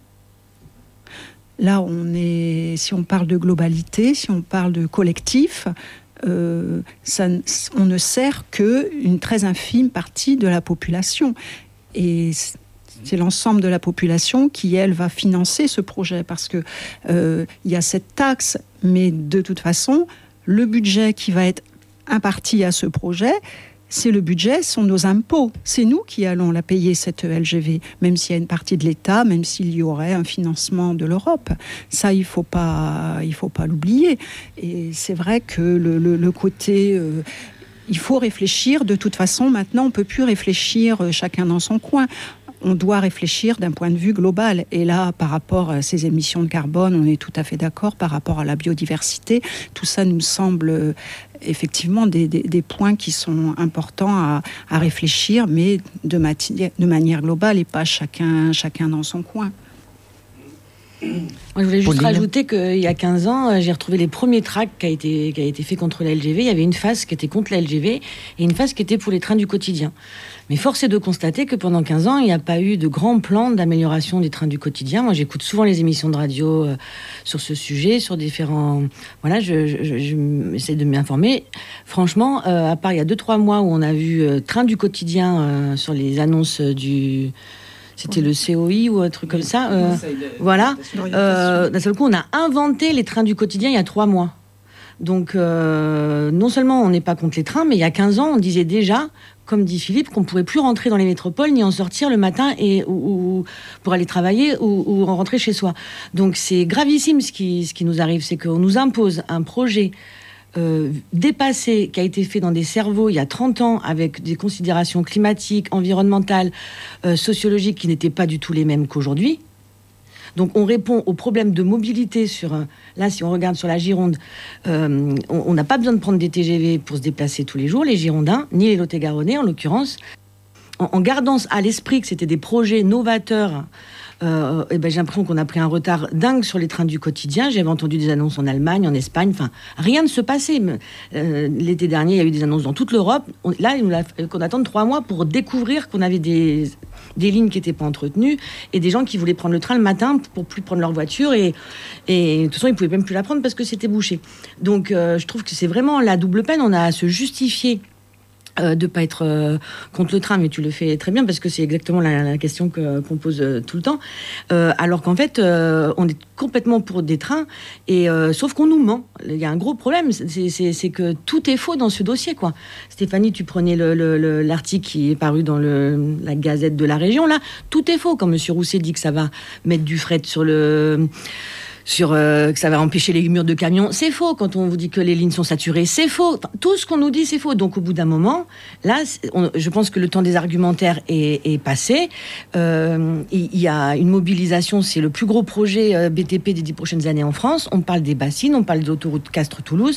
I: Là, on est, si on parle de globalité, si on parle de collectif, euh, ça, on ne sert qu'une très infime partie de la population. Et c'est l'ensemble de la population qui, elle, va financer ce projet parce que euh, il y a cette taxe, mais de toute façon, le budget qui va être imparti à ce projet, c'est le budget, ce sont nos impôts. C'est nous qui allons la payer, cette L G V, même s'il y a une partie de l'État, même s'il y aurait un financement de l'Europe. Ça, il ne faut pas, il faut pas l'oublier. Et c'est vrai que le, le, le côté... Euh, il faut réfléchir. De toute façon, maintenant, on ne peut plus réfléchir chacun dans son coin. on doit réfléchir d'un point de vue global. Et là, par rapport à ces émissions de carbone, on est tout à fait d'accord. Par rapport à la biodiversité, tout ça nous semble euh, effectivement des, des, des points qui sont importants à, à réfléchir, mais de, matière, de manière globale et pas chacun, chacun dans son coin.
E: Moi, je voulais juste
B: Pauline.
E: rajouter qu'il y a quinze ans, j'ai retrouvé les premiers tracts qui a été, qui a été fait contre la L G V. Il y avait une phase qui était contre la L G V et une phase qui était pour les trains du quotidien. Mais force est de constater que pendant quinze ans, il n'y a pas eu de grand plan d'amélioration des trains du quotidien. Moi, j'écoute souvent les émissions de radio euh, sur ce sujet, sur différents... Voilà, je, je, je, je j'essaie de m'informer. Franchement, euh, à part il y a deux trois mois où on a vu euh, train du quotidien euh, sur les annonces du... C'était le C O I ou un truc comme ça. Euh, voilà. Euh, d'un seul coup, on a inventé les trains du quotidien il y a trois mois. Donc, euh, non seulement on n'est pas contre les trains, mais il y a quinze ans, on disait déjà, comme dit Philippe, qu'on ne pourrait plus rentrer dans les métropoles ni en sortir le matin et, ou, ou, pour aller travailler ou, ou rentrer chez soi. Donc, c'est gravissime ce qui, ce qui nous arrive. C'est qu'on nous impose un projet Euh, dépassé, qui a été fait dans des cerveaux il y a trente ans avec des considérations climatiques, environnementales, euh, sociologiques qui n'étaient pas du tout les mêmes qu'aujourd'hui. Donc on répond aux problèmes de mobilité sur... Euh, là, si on regarde sur la Gironde, euh, on n'a pas besoin de prendre des T G V pour se déplacer tous les jours, les Girondins, ni les Lot-et-Garonnais en l'occurrence. En, en gardant à l'esprit que c'était des projets novateurs, Euh, et ben, j'ai l'impression qu'on a pris un retard dingue sur les trains du quotidien. J'avais entendu des annonces en Allemagne, en Espagne, enfin, rien ne se passait. Euh, l'été dernier, il y a eu des annonces dans toute l'Europe. On, là, il nous a fallu qu'on attende trois mois pour découvrir qu'on avait des, des lignes qui n'étaient pas entretenues et des gens qui voulaient prendre le train le matin pour plus prendre leur voiture. Et, et de toute façon, ils ne pouvaient même plus la prendre parce que c'était bouché. Donc, euh, je trouve que c'est vraiment la double peine. On a à se justifier Euh, de ne pas être euh, contre le train, mais tu le fais très bien parce que c'est exactement la, la question que, qu'on pose euh, tout le temps. Euh, alors qu'en fait, euh, on est complètement pour des trains, et euh, sauf qu'on nous ment. Il y a un gros problème, c'est, c'est, c'est que tout est faux dans ce dossier, quoi. Stéphanie, tu prenais le, le, le, l'article qui est paru dans le, la Gazette de la région, là, tout est faux. Quand M. Rousset dit que ça va mettre du fret sur le... sur euh, que ça va empêcher les murs de camions, c'est faux. Quand on vous dit que les lignes sont saturées, c'est faux. Enfin, tout ce qu'on nous dit, c'est faux. Donc au bout d'un moment, là, on, je pense que le temps des argumentaires est, est passé. Euh, il y a une mobilisation, c'est le plus gros projet euh, B T P des dix prochaines années en France. On parle des bassines, on parle de l'autoroute Castres-Toulouse.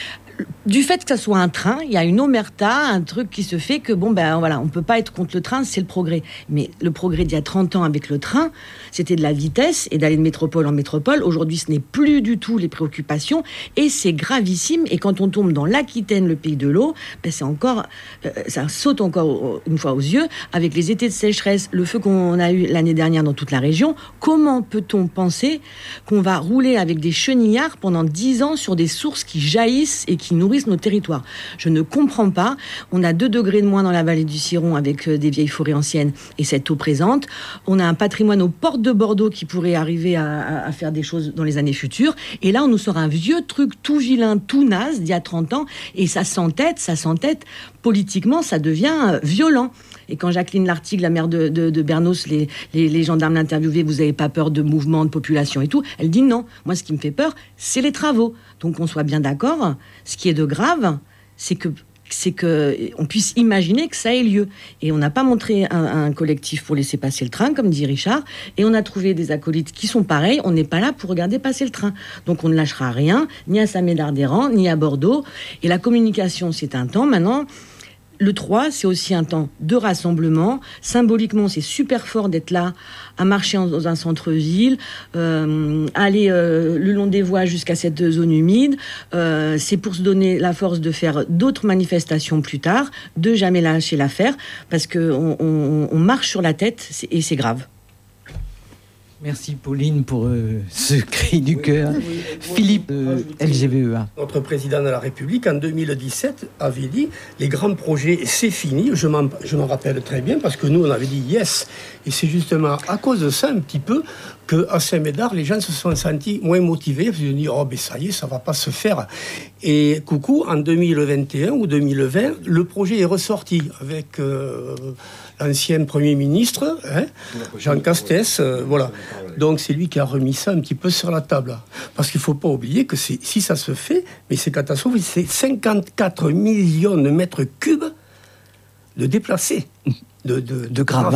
E: Du fait que ça soit un train, il y a une omerta, un truc qui se fait que, bon, ben voilà, on peut pas être contre le train, c'est le progrès. Mais le progrès d'il y a trente ans avec le train, c'était de la vitesse et d'aller de métropole en métropole. Aujourd'hui, ce n'est plus du tout les préoccupations et c'est gravissime. Et quand on tombe dans l'Aquitaine, le pays de l'eau, ben c'est encore, euh, ça saute encore une fois aux yeux. Avec les étés de sécheresse, le feu qu'on a eu l'année dernière dans toute la région, comment peut-on penser qu'on va rouler avec des chenillards pendant dix ans sur des sources qui jaillissent et qui qui nourrissent nos territoires? Je ne comprends pas. On a deux degrés de moins dans la vallée du Ciron avec des vieilles forêts anciennes et cette eau présente. On a un patrimoine aux portes de Bordeaux qui pourrait arriver à, à, à faire des choses dans les années futures. Et là, on nous sort un vieux truc tout vilain, tout naze d'il y a trente ans. Et ça s'entête, ça s'entête. Politiquement, ça devient violent. Et quand Jacqueline Lartigue, la maire de, de, de Bernos, les, les, les gendarmes l'interviewaient, vous n'avez pas peur de mouvements de population et tout, elle dit non. Moi, ce qui me fait peur, c'est les travaux. Donc, qu'on soit bien d'accord, ce qui est de grave, c'est que c'est qu'on puisse imaginer que ça ait lieu. Et on n'a pas montré un, un collectif pour laisser passer le train, comme dit Richard, et on a trouvé des acolytes qui sont pareils. On n'est pas là pour regarder passer le train. Donc on ne lâchera rien, ni à Saint-Médard-des-Rangs, ni à Bordeaux. Et la communication, c'est un temps. Maintenant, le trois, c'est aussi un temps de rassemblement. Symboliquement, c'est super fort d'être là, à marcher dans un centre-ville, euh, aller euh, le long des voies jusqu'à cette zone humide. Euh, c'est pour se donner la force de faire d'autres manifestations plus tard, de jamais lâcher l'affaire, parce qu'on on, on marche sur la tête et c'est grave.
B: Merci Pauline pour euh, ce cri du cœur. Oui, oui, oui, Philippe, euh, L G V E A.
D: Notre président de la République, en deux mille dix-sept, avait dit « Les grands projets, c'est fini ». Je m'en, je m'en rappelle très bien parce que nous, on avait dit « Yes ». Et c'est justement à cause de ça, un petit peu, qu'à Saint-Médard, les gens se sont sentis moins motivés. Ils se sont dit « Oh, ben ça y est, ça ne va pas se faire ». Et coucou, en deux mille vingt et un ou deux mille vingt, le projet est ressorti avec... Euh, l'ancien Premier ministre, hein, Jean Castex, euh, voilà. Donc c'est lui qui a remis ça un petit peu sur la table. Parce qu'il ne faut pas oublier que c'est, si ça se fait, mais c'est catastrophique, c'est cinquante-quatre millions de mètres cubes de déplacés, de, de,
B: de gravats.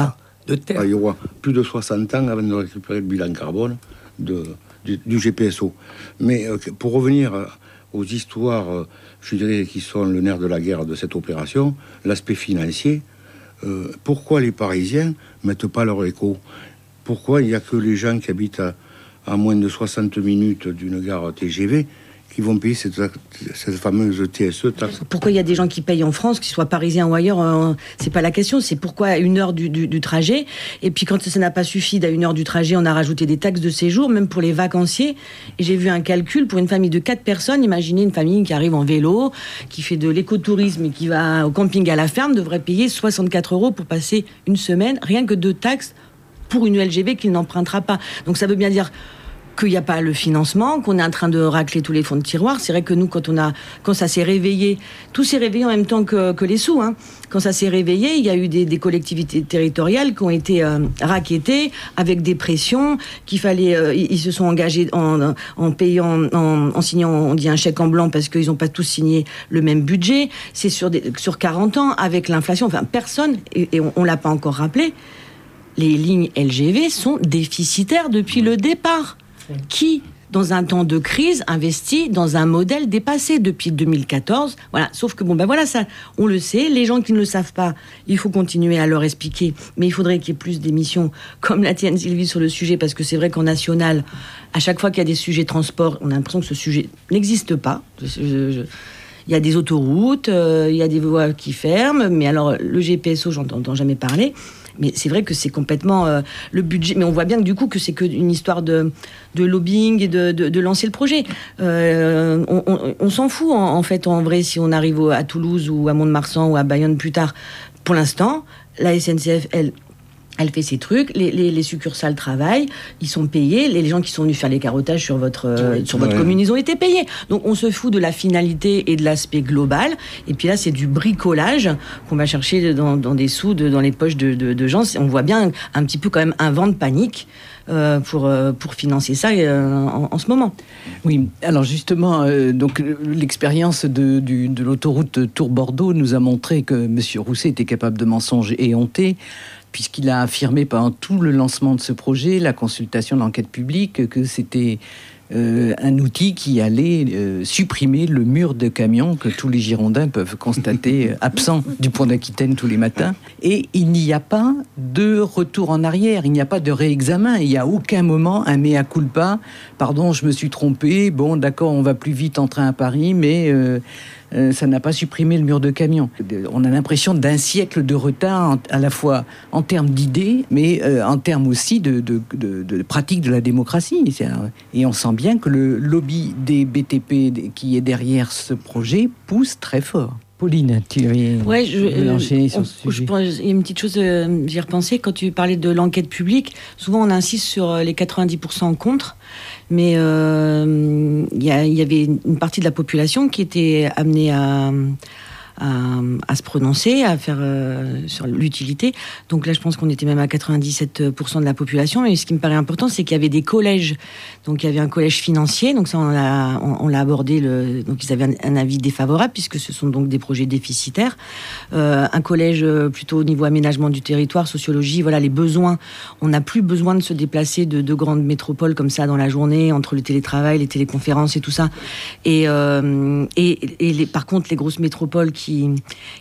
D: de terre.
H: Il y aura plus de soixante ans avant de récupérer le bilan carbone de, du, du G P S O. Mais euh, pour revenir aux histoires, euh, je dirais, qui sont le nerf de la guerre de cette opération, l'aspect financier, euh, pourquoi les Parisiens ne mettent pas leur écho ? Pourquoi il n'y a que les gens qui habitent à, à moins de soixante minutes d'une gare T G V qui vont payer cette, cette fameuse T S E taxe?
E: Pourquoi il y a des gens qui payent en France, qu'ils soient parisiens ou ailleurs, euh, c'est pas la question. C'est pourquoi une heure du, du, du trajet. Et puis quand ça n'a pas suffi à une heure du trajet, on a rajouté des taxes de séjour, même pour les vacanciers. Et j'ai vu un calcul pour une famille de quatre personnes. Imaginez une famille qui arrive en vélo, qui fait de l'écotourisme et qui va au camping à la ferme, devrait payer soixante-quatre euros pour passer une semaine, rien que de taxes pour une L G V qu'il n'empruntera pas. Donc ça veut bien dire qu'il n'y a pas le financement, qu'on est en train de racler tous les fonds de tiroir. C'est vrai que nous, quand, on a, quand ça s'est réveillé, tout s'est réveillé en même temps que, que les sous. Hein. Quand ça s'est réveillé, il y a eu des, des collectivités territoriales qui ont été euh, raquettées avec des pressions, qu'il fallait, euh, ils se sont engagés en, en payant, en, en signant, on dit un chèque en blanc parce qu'ils n'ont pas tous signé le même budget. C'est sur, des, sur quarante ans, avec l'inflation. Enfin, personne, et, et on ne l'a pas encore rappelé, les lignes L G V sont déficitaires depuis le départ. Qui, dans un temps de crise, investit dans un modèle dépassé depuis deux mille quatorze. Voilà. Sauf que, bon, ben voilà, ça, on le sait. Les gens qui ne le savent pas, il faut continuer à leur expliquer. Mais il faudrait qu'il y ait plus d'émissions comme la tienne, Sylvie, sur le sujet, parce que c'est vrai qu'en national, à chaque fois qu'il y a des sujets transport, on a l'impression que ce sujet n'existe pas. Je, je, je... Il y a des autoroutes, euh, il y a des voies qui ferment, mais alors le G P S O, j'en entends jamais parler. Mais c'est vrai que c'est complètement euh, le budget. Mais on voit bien que du coup que c'est qu'une histoire de, de lobbying et de, de, de lancer le projet. Euh, on, on, on s'en fout en, en fait en vrai si on arrive au, à Toulouse ou à Mont-de-Marsan ou à Bayonne plus tard. Pour l'instant, la S N C F, elle, elle fait ses trucs. Les, les, les succursales travaillent, ils sont payés. Les, les gens qui sont venus faire les carottages sur votre euh, sur votre ouais. commune, ils ont été payés. Donc on se fout de la finalité et de l'aspect global. Et puis là, c'est du bricolage qu'on va chercher dans, dans des sous, de, dans les poches de, de, de gens. On voit bien un petit peu quand même un vent de panique euh, pour euh, pour financer ça euh, en, en ce moment.
B: Oui. Alors justement, euh, donc l'expérience de, du, de l'autoroute Tours-Bordeaux nous a montré que Monsieur Rousset était capable de mensonges éhontés, puisqu'il a affirmé pendant tout le lancement de ce projet, la consultation de l'enquête publique, que c'était euh, un outil qui allait euh, supprimer le mur de camions que tous les Girondins peuvent constater absent du pont d'Aquitaine tous les matins. Et il n'y a pas de retour en arrière, il n'y a pas de réexamen, il n'y a aucun moment un mea culpa. Pardon, je me suis trompé, bon d'accord, on va plus vite en train à Paris, mais... Euh, Euh, ça n'a pas supprimé le mur de camions. On a l'impression d'un siècle de retard, en, à la fois en termes d'idées, mais euh, en termes aussi de, de, de, de pratique de la démocratie. Et on sent bien que le lobby des B T P qui est derrière ce projet pousse très fort. Pauline, tu veux
E: ouais, je, euh,
B: enchaîner sur
E: on,
B: ce sujet.
E: Je pense, il y a une petite chose, euh, j'y repensais, quand tu parlais de l'enquête publique, souvent on insiste sur les quatre-vingt-dix pour cent contre, mais euh, il y, y avait une partie de la population qui était amenée à... À, à se prononcer, à faire euh, sur l'utilité. Donc là, je pense qu'on était même à quatre-vingt-dix-sept pour cent de la population. Mais ce qui me paraît important, c'est qu'il y avait des collèges. Donc il y avait un collège financier. Donc ça, on l'a, on, on l'a abordé. Le, donc ils avaient un, un avis défavorable puisque ce sont donc des projets déficitaires. Euh, un collège plutôt au niveau aménagement du territoire, sociologie. Voilà les besoins. On n'a plus besoin de se déplacer de deux grandes métropoles comme ça dans la journée entre le télétravail, les téléconférences et tout ça. Et, euh, et, et les, par contre, les grosses métropoles qui Qui,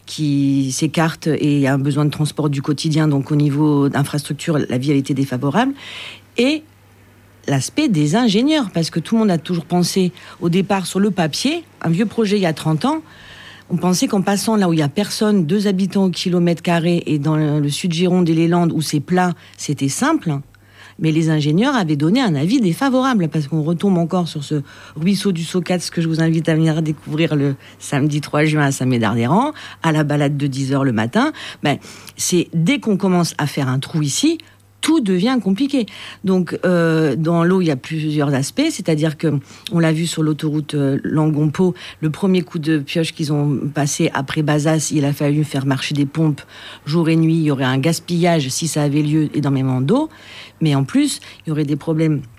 E: qui s'écarte et a un besoin de transport du quotidien, donc au niveau d'infrastructure, la vie a été défavorable. Et l'aspect des ingénieurs, parce que tout le monde a toujours pensé, au départ, sur le papier, un vieux projet il y a trente ans, on pensait qu'en passant là où il n'y a personne, deux habitants au kilomètre carré, et dans le, le sud Gironde et les Landes, où c'est plat, c'était simple. Mais les ingénieurs avaient donné un avis défavorable, parce qu'on retombe encore sur ce ruisseau du Saucat, ce que je vous invite à venir découvrir le samedi trois juin à Saint-Médard-des-Rangs, à la balade de dix heures le matin. Ben, c'est dès qu'on commence à faire un trou ici, tout devient compliqué. Donc, euh, dans l'eau, il y a plusieurs aspects, c'est-à-dire que on l'a vu sur l'autoroute euh, Langon-Pau, le premier coup de pioche qu'ils ont passé après Bazas, il a fallu faire marcher des pompes jour et nuit. Il y aurait un gaspillage si ça avait lieu, énormément d'eau, mais en plus, il y aurait des problèmes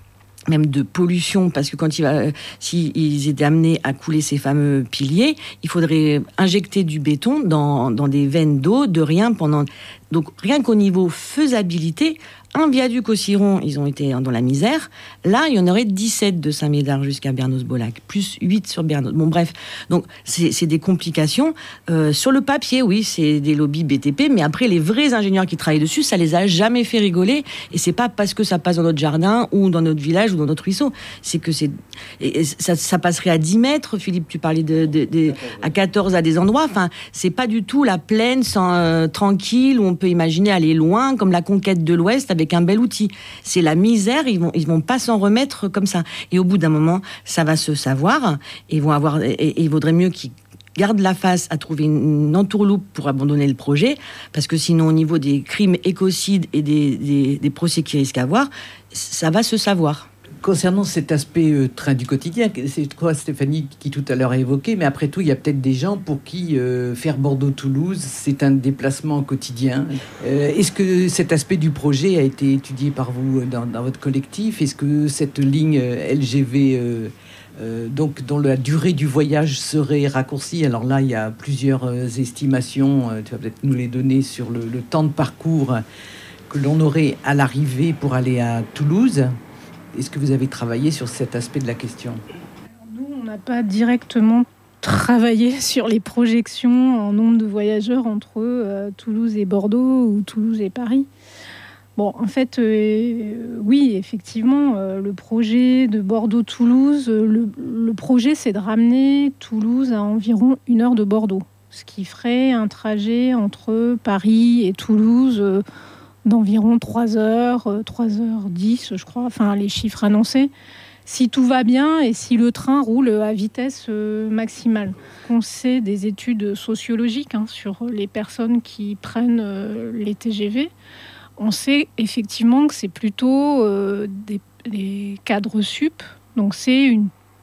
E: même de pollution, parce que quand il va, s'ils si étaient amenés à couler ces fameux piliers, il faudrait injecter du béton dans, dans des veines d'eau de rien pendant... Donc rien qu'au niveau faisabilité, un viaduc au Ciron, ils ont été dans la misère. Là, il y en aurait dix-sept de Saint-Médard jusqu'à Bernos-Bolac, plus huit sur Bernos. Bon, bref, donc c'est, c'est des complications. Euh, sur le papier, oui, c'est des lobbies B T P, mais après, les vrais ingénieurs qui travaillent dessus, ça les a jamais fait rigoler. Et c'est pas parce que ça passe dans notre jardin ou dans notre village ou dans notre ruisseau. C'est que c'est... Et ça, ça passerait à dix mètres. Philippe, tu parlais de, de, de, à quatorze à des endroits. Enfin, c'est pas du tout la plaine sans, euh, tranquille où on peut imaginer aller loin, comme la conquête de l'Ouest avec un bel outil. C'est la misère, ils vont, ils vont pas s'en remettre comme ça. Et au bout d'un moment, ça va se savoir, et ils vont avoir, et, et il vaudrait mieux qu'ils gardent la face à trouver une, une entourloupe pour abandonner le projet, parce que sinon, au niveau des crimes écocides et des, des, des procès qu'ils risquent à avoir, ça va se savoir.
B: Concernant cet aspect euh, train du quotidien, c'est quoi Stéphanie qui tout à l'heure a évoqué, mais après tout, il y a peut-être des gens pour qui euh, faire Bordeaux-Toulouse, c'est un déplacement quotidien. Euh, est-ce que cet aspect du projet a été étudié par vous dans, dans votre collectif ? Est-ce que cette ligne L G V, euh, euh, donc dont la durée du voyage serait raccourcie ? Alors là, il y a plusieurs euh, estimations, euh, tu vas peut-être nous les donner sur le, le temps de parcours que l'on aurait à l'arrivée pour aller à Toulouse. Est-ce que vous avez travaillé sur cet aspect de la question ?
F: Nous, on n'a pas directement travaillé sur les projections en nombre de voyageurs entre euh, Toulouse et Bordeaux ou Toulouse et Paris. Bon, en fait, euh, oui, effectivement, euh, le projet de Bordeaux-Toulouse, euh, le, le projet, c'est de ramener Toulouse à environ une heure de Bordeaux, ce qui ferait un trajet entre Paris et Toulouse euh, d'environ trois heures, trois heures dix, je crois, enfin les chiffres annoncés, si tout va bien et si le train roule à vitesse euh, maximale. On sait des études sociologiques hein, sur les personnes qui prennent euh, les T G V. On sait effectivement que c'est plutôt euh, des, des cadres sup, donc c'est une,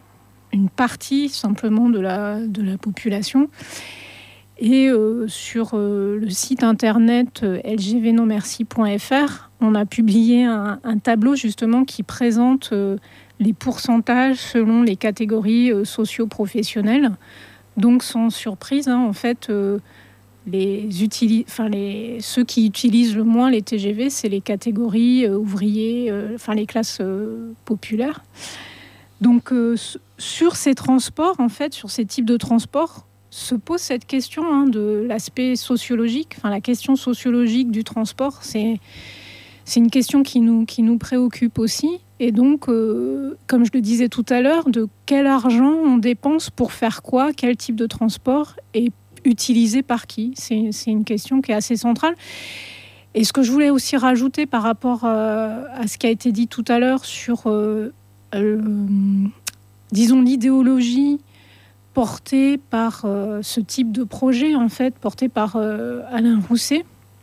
F: une partie simplement de la, de la population. Et euh, sur euh, le site internet euh, l g v non merci point f r, on a publié un, un tableau justement qui présente euh, les pourcentages selon les catégories euh, socio-professionnelles. Donc sans surprise, hein, en fait, euh, les utili- enfin, les, ceux qui utilisent le moins les T G V, c'est les catégories euh, ouvriers, euh, enfin les classes euh, populaires. Donc euh, sur ces transports, en fait, sur ces types de transports, se pose cette question hein, de l'aspect sociologique. Enfin, la question sociologique du transport, c'est, c'est une question qui nous, qui nous préoccupe aussi. Et donc, euh, comme je le disais tout à l'heure, de quel argent on dépense pour faire quoi, quel type de transport et utilisé par qui ? C'est, c'est une question qui est assez centrale. Et ce que je voulais aussi rajouter par rapport à, à ce qui a été dit tout à l'heure sur, euh, euh, disons, l'idéologie porté par euh, ce type de projet, en fait, porté par euh, Alain Rousset.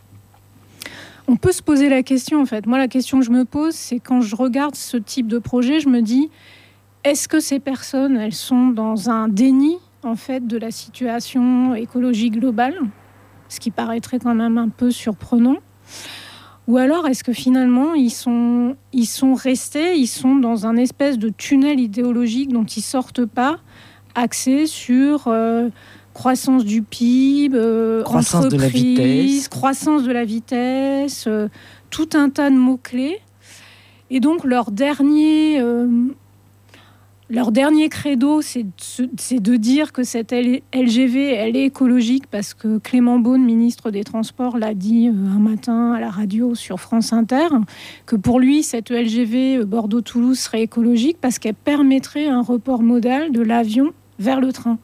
F: On peut se poser la question, en fait. Moi, la question que je me pose, c'est quand je regarde ce type de projet, je me dis, est-ce que ces personnes, elles sont dans un déni, en fait, de la situation écologique globale, ce qui paraîtrait quand même un peu surprenant, ou alors est-ce que finalement, ils sont, ils sont restés, ils sont dans un espèce de tunnel idéologique dont ils sortent pas, axé sur euh, croissance du P I B, euh,
B: croissance de la vitesse,
F: croissance de la vitesse, euh, tout un tas de mots-clés. Et donc, leur dernier, euh, leur dernier credo, c'est de, c'est de dire que cette L G V, elle est écologique, parce que Clément Beaune, ministre des Transports, l'a dit un matin à la radio sur France Inter, que pour lui, cette L G V Bordeaux-Toulouse serait écologique parce qu'elle permettrait un report modal de l'avion vers le train.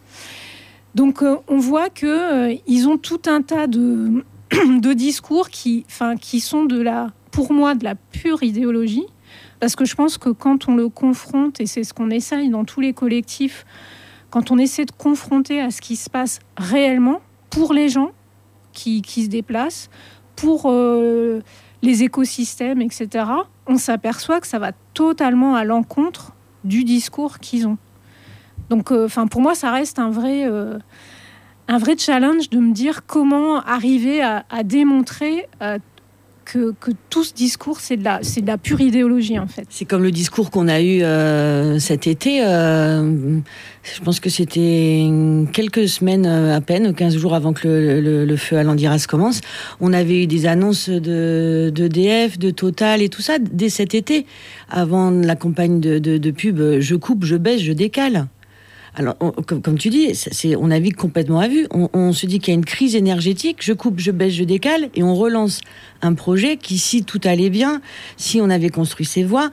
F: Donc euh, on voit qu'ils euh, ont tout un tas de, de discours qui, enfin, qui sont de la, pour moi, de la pure idéologie, parce que je pense que quand on le confronte, et c'est ce qu'on essaye dans tous les collectifs, quand on essaie de confronter à ce qui se passe réellement pour les gens qui, qui se déplacent, pour euh, les écosystèmes, et cetera, on s'aperçoit que ça va totalement à l'encontre du discours qu'ils ont. Donc, euh, pour moi, ça reste un vrai, euh, un vrai challenge de me dire comment arriver à, à démontrer euh, que, que tout ce discours, c'est de, la, c'est de la pure idéologie, en fait.
E: C'est comme le discours qu'on a eu euh, cet été. Euh, je pense que c'était quelques semaines à peine, quinze jours avant que le, le, le feu à Landiras commence. On avait eu des annonces de, de E D F, de Total et tout ça dès cet été, avant la campagne de, de, de pub « Je coupe, je baisse, je décale ». Alors, on, comme, comme tu dis, c'est, on navigue complètement à vue. On, on se dit qu'il y a une crise énergétique, je coupe, je baisse, je décale, et on relance un projet qui, si tout allait bien, si on avait construit ces voies,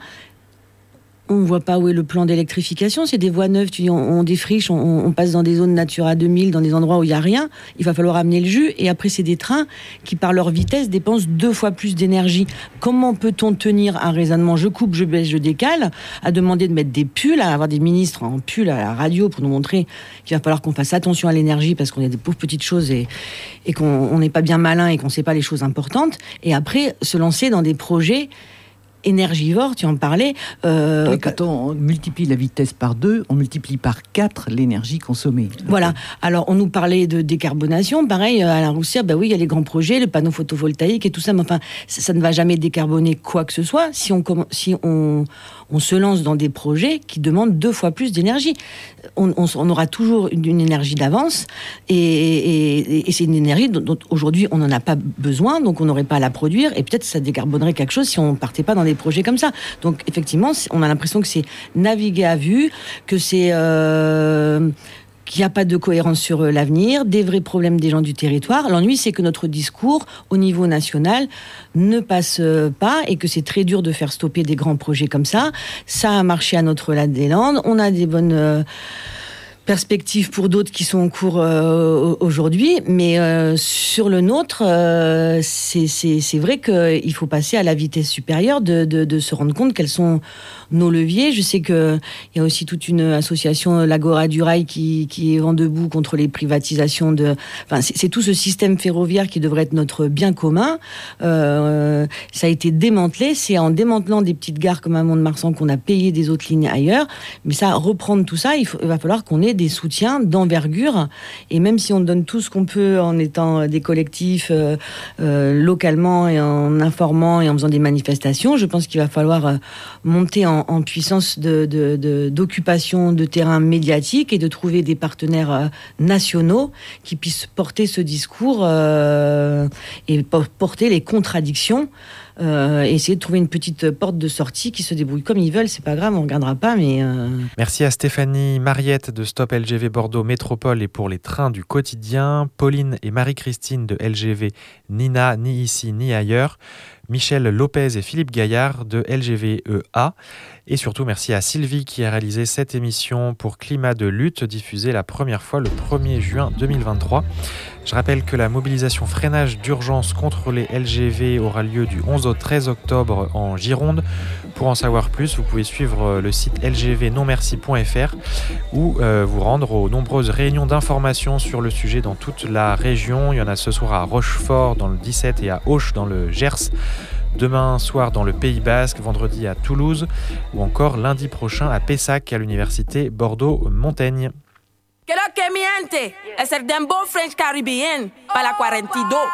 E: on ne voit pas où est le plan d'électrification. C'est des voies neuves, tu dis, on, on défriche, on, on passe dans des zones Natura deux mille, dans des endroits où il n'y a rien. Il va falloir amener le jus. Et après, c'est des trains qui, par leur vitesse, dépensent deux fois plus d'énergie. Comment peut-on tenir un raisonnement « je coupe, je baisse, je décale » à demander de mettre des pulls, à avoir des ministres en pull à la radio pour nous montrer qu'il va falloir qu'on fasse attention à l'énergie parce qu'on a des pauvres petites choses et, et qu'on n'est pas bien malin et qu'on ne sait pas les choses importantes. Et après, se lancer dans des projets énergivore, tu en parlais.
B: Euh, oui, quand on multiplie la vitesse par deux, on multiplie par quatre l'énergie consommée.
E: Voilà. Alors, on nous parlait de décarbonation. Pareil, à la Roussière, ben oui, il y a les grands projets, le panneau photovoltaïque et tout ça, mais enfin, ça, ça ne va jamais décarboner quoi que ce soit si on, si on, on se lance dans des projets qui demandent deux fois plus d'énergie. On, on, on aura toujours une, une énergie d'avance et, et, et c'est une énergie dont, dont aujourd'hui on n'en a pas besoin, donc on n'aurait pas à la produire et peut-être ça décarbonerait quelque chose si on partait pas dans des projets comme ça. Donc effectivement, on a l'impression que c'est naviguer à vue, que c'est euh, qu'il n'y a pas de cohérence sur l'avenir, des vrais problèmes des gens du territoire. L'ennui, c'est que notre discours, au niveau national, ne passe pas et que c'est très dur de faire stopper des grands projets comme ça. Ça a marché à Notre-Dame-des-Landes. On a des bonnes euh, perspectives pour d'autres qui sont en cours euh, aujourd'hui, mais euh, sur le nôtre, euh, c'est, c'est, c'est vrai qu'il faut passer à la vitesse supérieure de, de, de se rendre compte quels sont nos leviers. Je sais qu'il y a aussi toute une association, l'Agora du Rail, qui, qui est vent debout contre les privatisations de... Enfin, c'est, c'est tout ce système ferroviaire qui devrait être notre bien commun. Euh, ça a été démantelé. C'est en démantelant des petites gares comme à Mont-de-Marsan qu'on a payé des autres lignes ailleurs. Mais ça, reprendre tout ça, il, faut, il va falloir qu'on ait des soutiens d'envergure. Et même si on donne tout ce qu'on peut en étant des collectifs euh, euh, localement et en informant et en faisant des manifestations, je pense qu'il va falloir euh, monter en en puissance de, de, de, d'occupation de terrain médiatique et de trouver des partenaires euh, nationaux qui puissent porter ce discours euh, et porter les contradictions euh, et essayer de trouver une petite porte de sortie qui se débrouille comme ils veulent. C'est pas grave, on regardera pas, mais... Euh...
C: Merci à Stéphanie Mariette de Stop L G V Bordeaux Métropole et pour les trains du quotidien, Pauline et Marie-Christine de L G V Nina, ni ici ni ailleurs, Michel Lopez et Philippe Gaillard de L G V E A. Et surtout, merci à Sylvie qui a réalisé cette émission pour Climat de lutte, diffusée la première fois le premier juin deux mille vingt-trois. Je rappelle que la mobilisation freinage d'urgence contre les L G V aura lieu du onze au treize octobre en Gironde. Pour en savoir plus, vous pouvez suivre le site l g v non merci point f r ou euh, vous rendre aux nombreuses réunions d'information sur le sujet dans toute la région. Il y en a ce soir à Rochefort dans le dix-sept et à Auch dans le Gers. Demain soir dans le Pays Basque, vendredi à Toulouse ou encore lundi prochain à Pessac à l'université Bordeaux-Montaigne.
J: Que lo que miente es el dembow French Caribbean para la cuarenta y dos.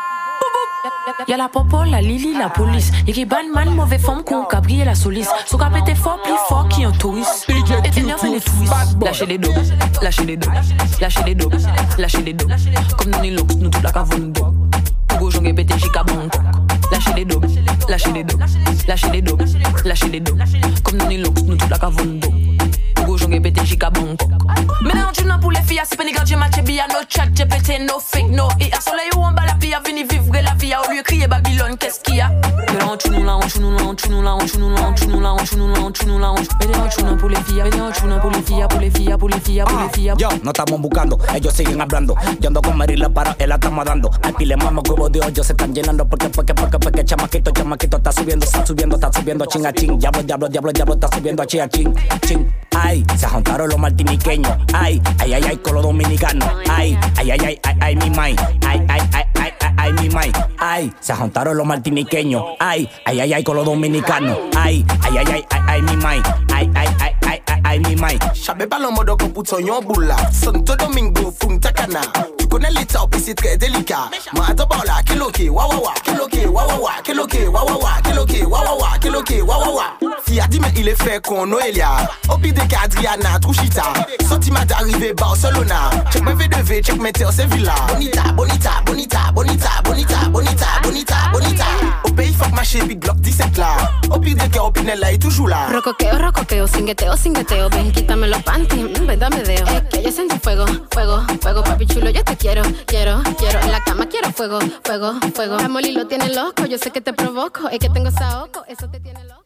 J: Y'a la popo, la Lily, la police. Y'a qui ban man, mauvaise femme, qu'on cabrier la solice. Sous cap était fort, plus fort qui un touriste. Et énervé les touristes. Lâchez les dos, lâchez les dos, lâchez les dos, lâchez les dos. Comme nous, nous, nous, tout la cavone d'eau. Pour jonge pété, chica bon. Lâchez les dos, lâchez les dos, lâchez les dos, lâchez les dos. Comme nous, nous, nous, tout la cavone d'eau. Pour jonge pété, chica bon. Maintenant, tu n'as pour les filles, c'est pas négatif, match bia, no chat, j'ai pété, no fake, no. Et à soleil, on bat la pia, venez vivre la vie, au lieu crier Babylone, qu'est-ce qu'il y a? Maintenant, tu nous la honte, tu nous la honte, tu nous la honte, tu nous la honte, tu nous la honte, tu nous la honte, tu nous la honte. Maintenant, tu n'as pour les filles, maintenant, tu n'as pour les filles, pour les filles, pour les filles, pour les filles.
K: Yo, no estamos buscando, ellos siguen hablando. Yo ando con Marila para él la estamos dando. Hay pile mama, huevos de hoyo se están llenando. Porque, porque, porque, porque, chamaquito, chamaquito, está subiendo, está subiendo, está subiendo, ching a ching. Diablo, diablo, diablo, diablo, está subiendo a ching a ching, ching. Ay, se juntaron los martiniqueños. Ay, ay, ay, ay, con los dominicanos. Ay, ay, ay, ay, ay, ay, mi mai. Ay, ay, ay, ay, ay, ay, mi mai. Ay, se juntaron los martiniqueños. Ay, ay, ay, ay, con los dominicanos. Ay, ay, ay, ay, ay, ay, mi mai. Ay, ay, ay, ay, ay, ay, mi mai.
L: J'avais pas le mode qu'on pousse en boula. Santo Domingo, Punta Cana. connais les top et c'est très délicat. Moi, attends, là, kiloké, wa wa wa, kiloké, wa wa wa, kiloké, wa wa wa, kiloké, wa wa wa, kiloké, wa wa wa. Fille a dit, mais il est fait qu'on Noelia. Au pire de Adriana, Trouchita. Sentiment d'arriver Barcelona. Check mes V deux V, check mes terres, c'est villa. Bonita, bonita, bonita, bonita, bonita, bonita, bonita, bonita. Au pays, fuck ma chez Big Block dix-sept là. Au pire de cas, Opinel là, est toujours là.
M: Rocoqueo, rocoqueo, singueteo, singueteo. Ven, quítame los panties, mm, ven, dame deo. Es que yo sentí fuego, fuego, fuego. Papi chulo, yo te quiero, quiero, quiero. En la cama quiero fuego, fuego, fuego. La Molly lo tiene loco, yo sé que te provoco. Es que tengo saoco, eso te tiene loco.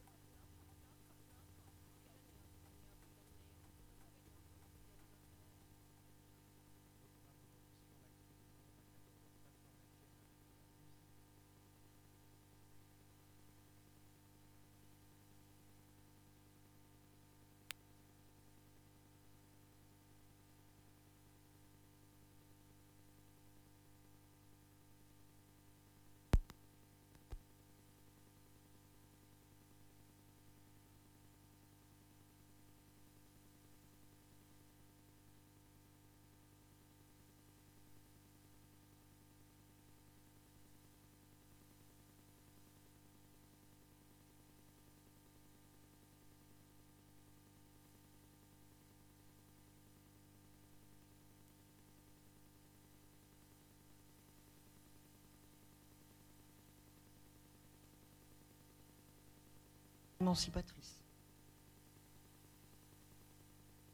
B: Émancipatrice.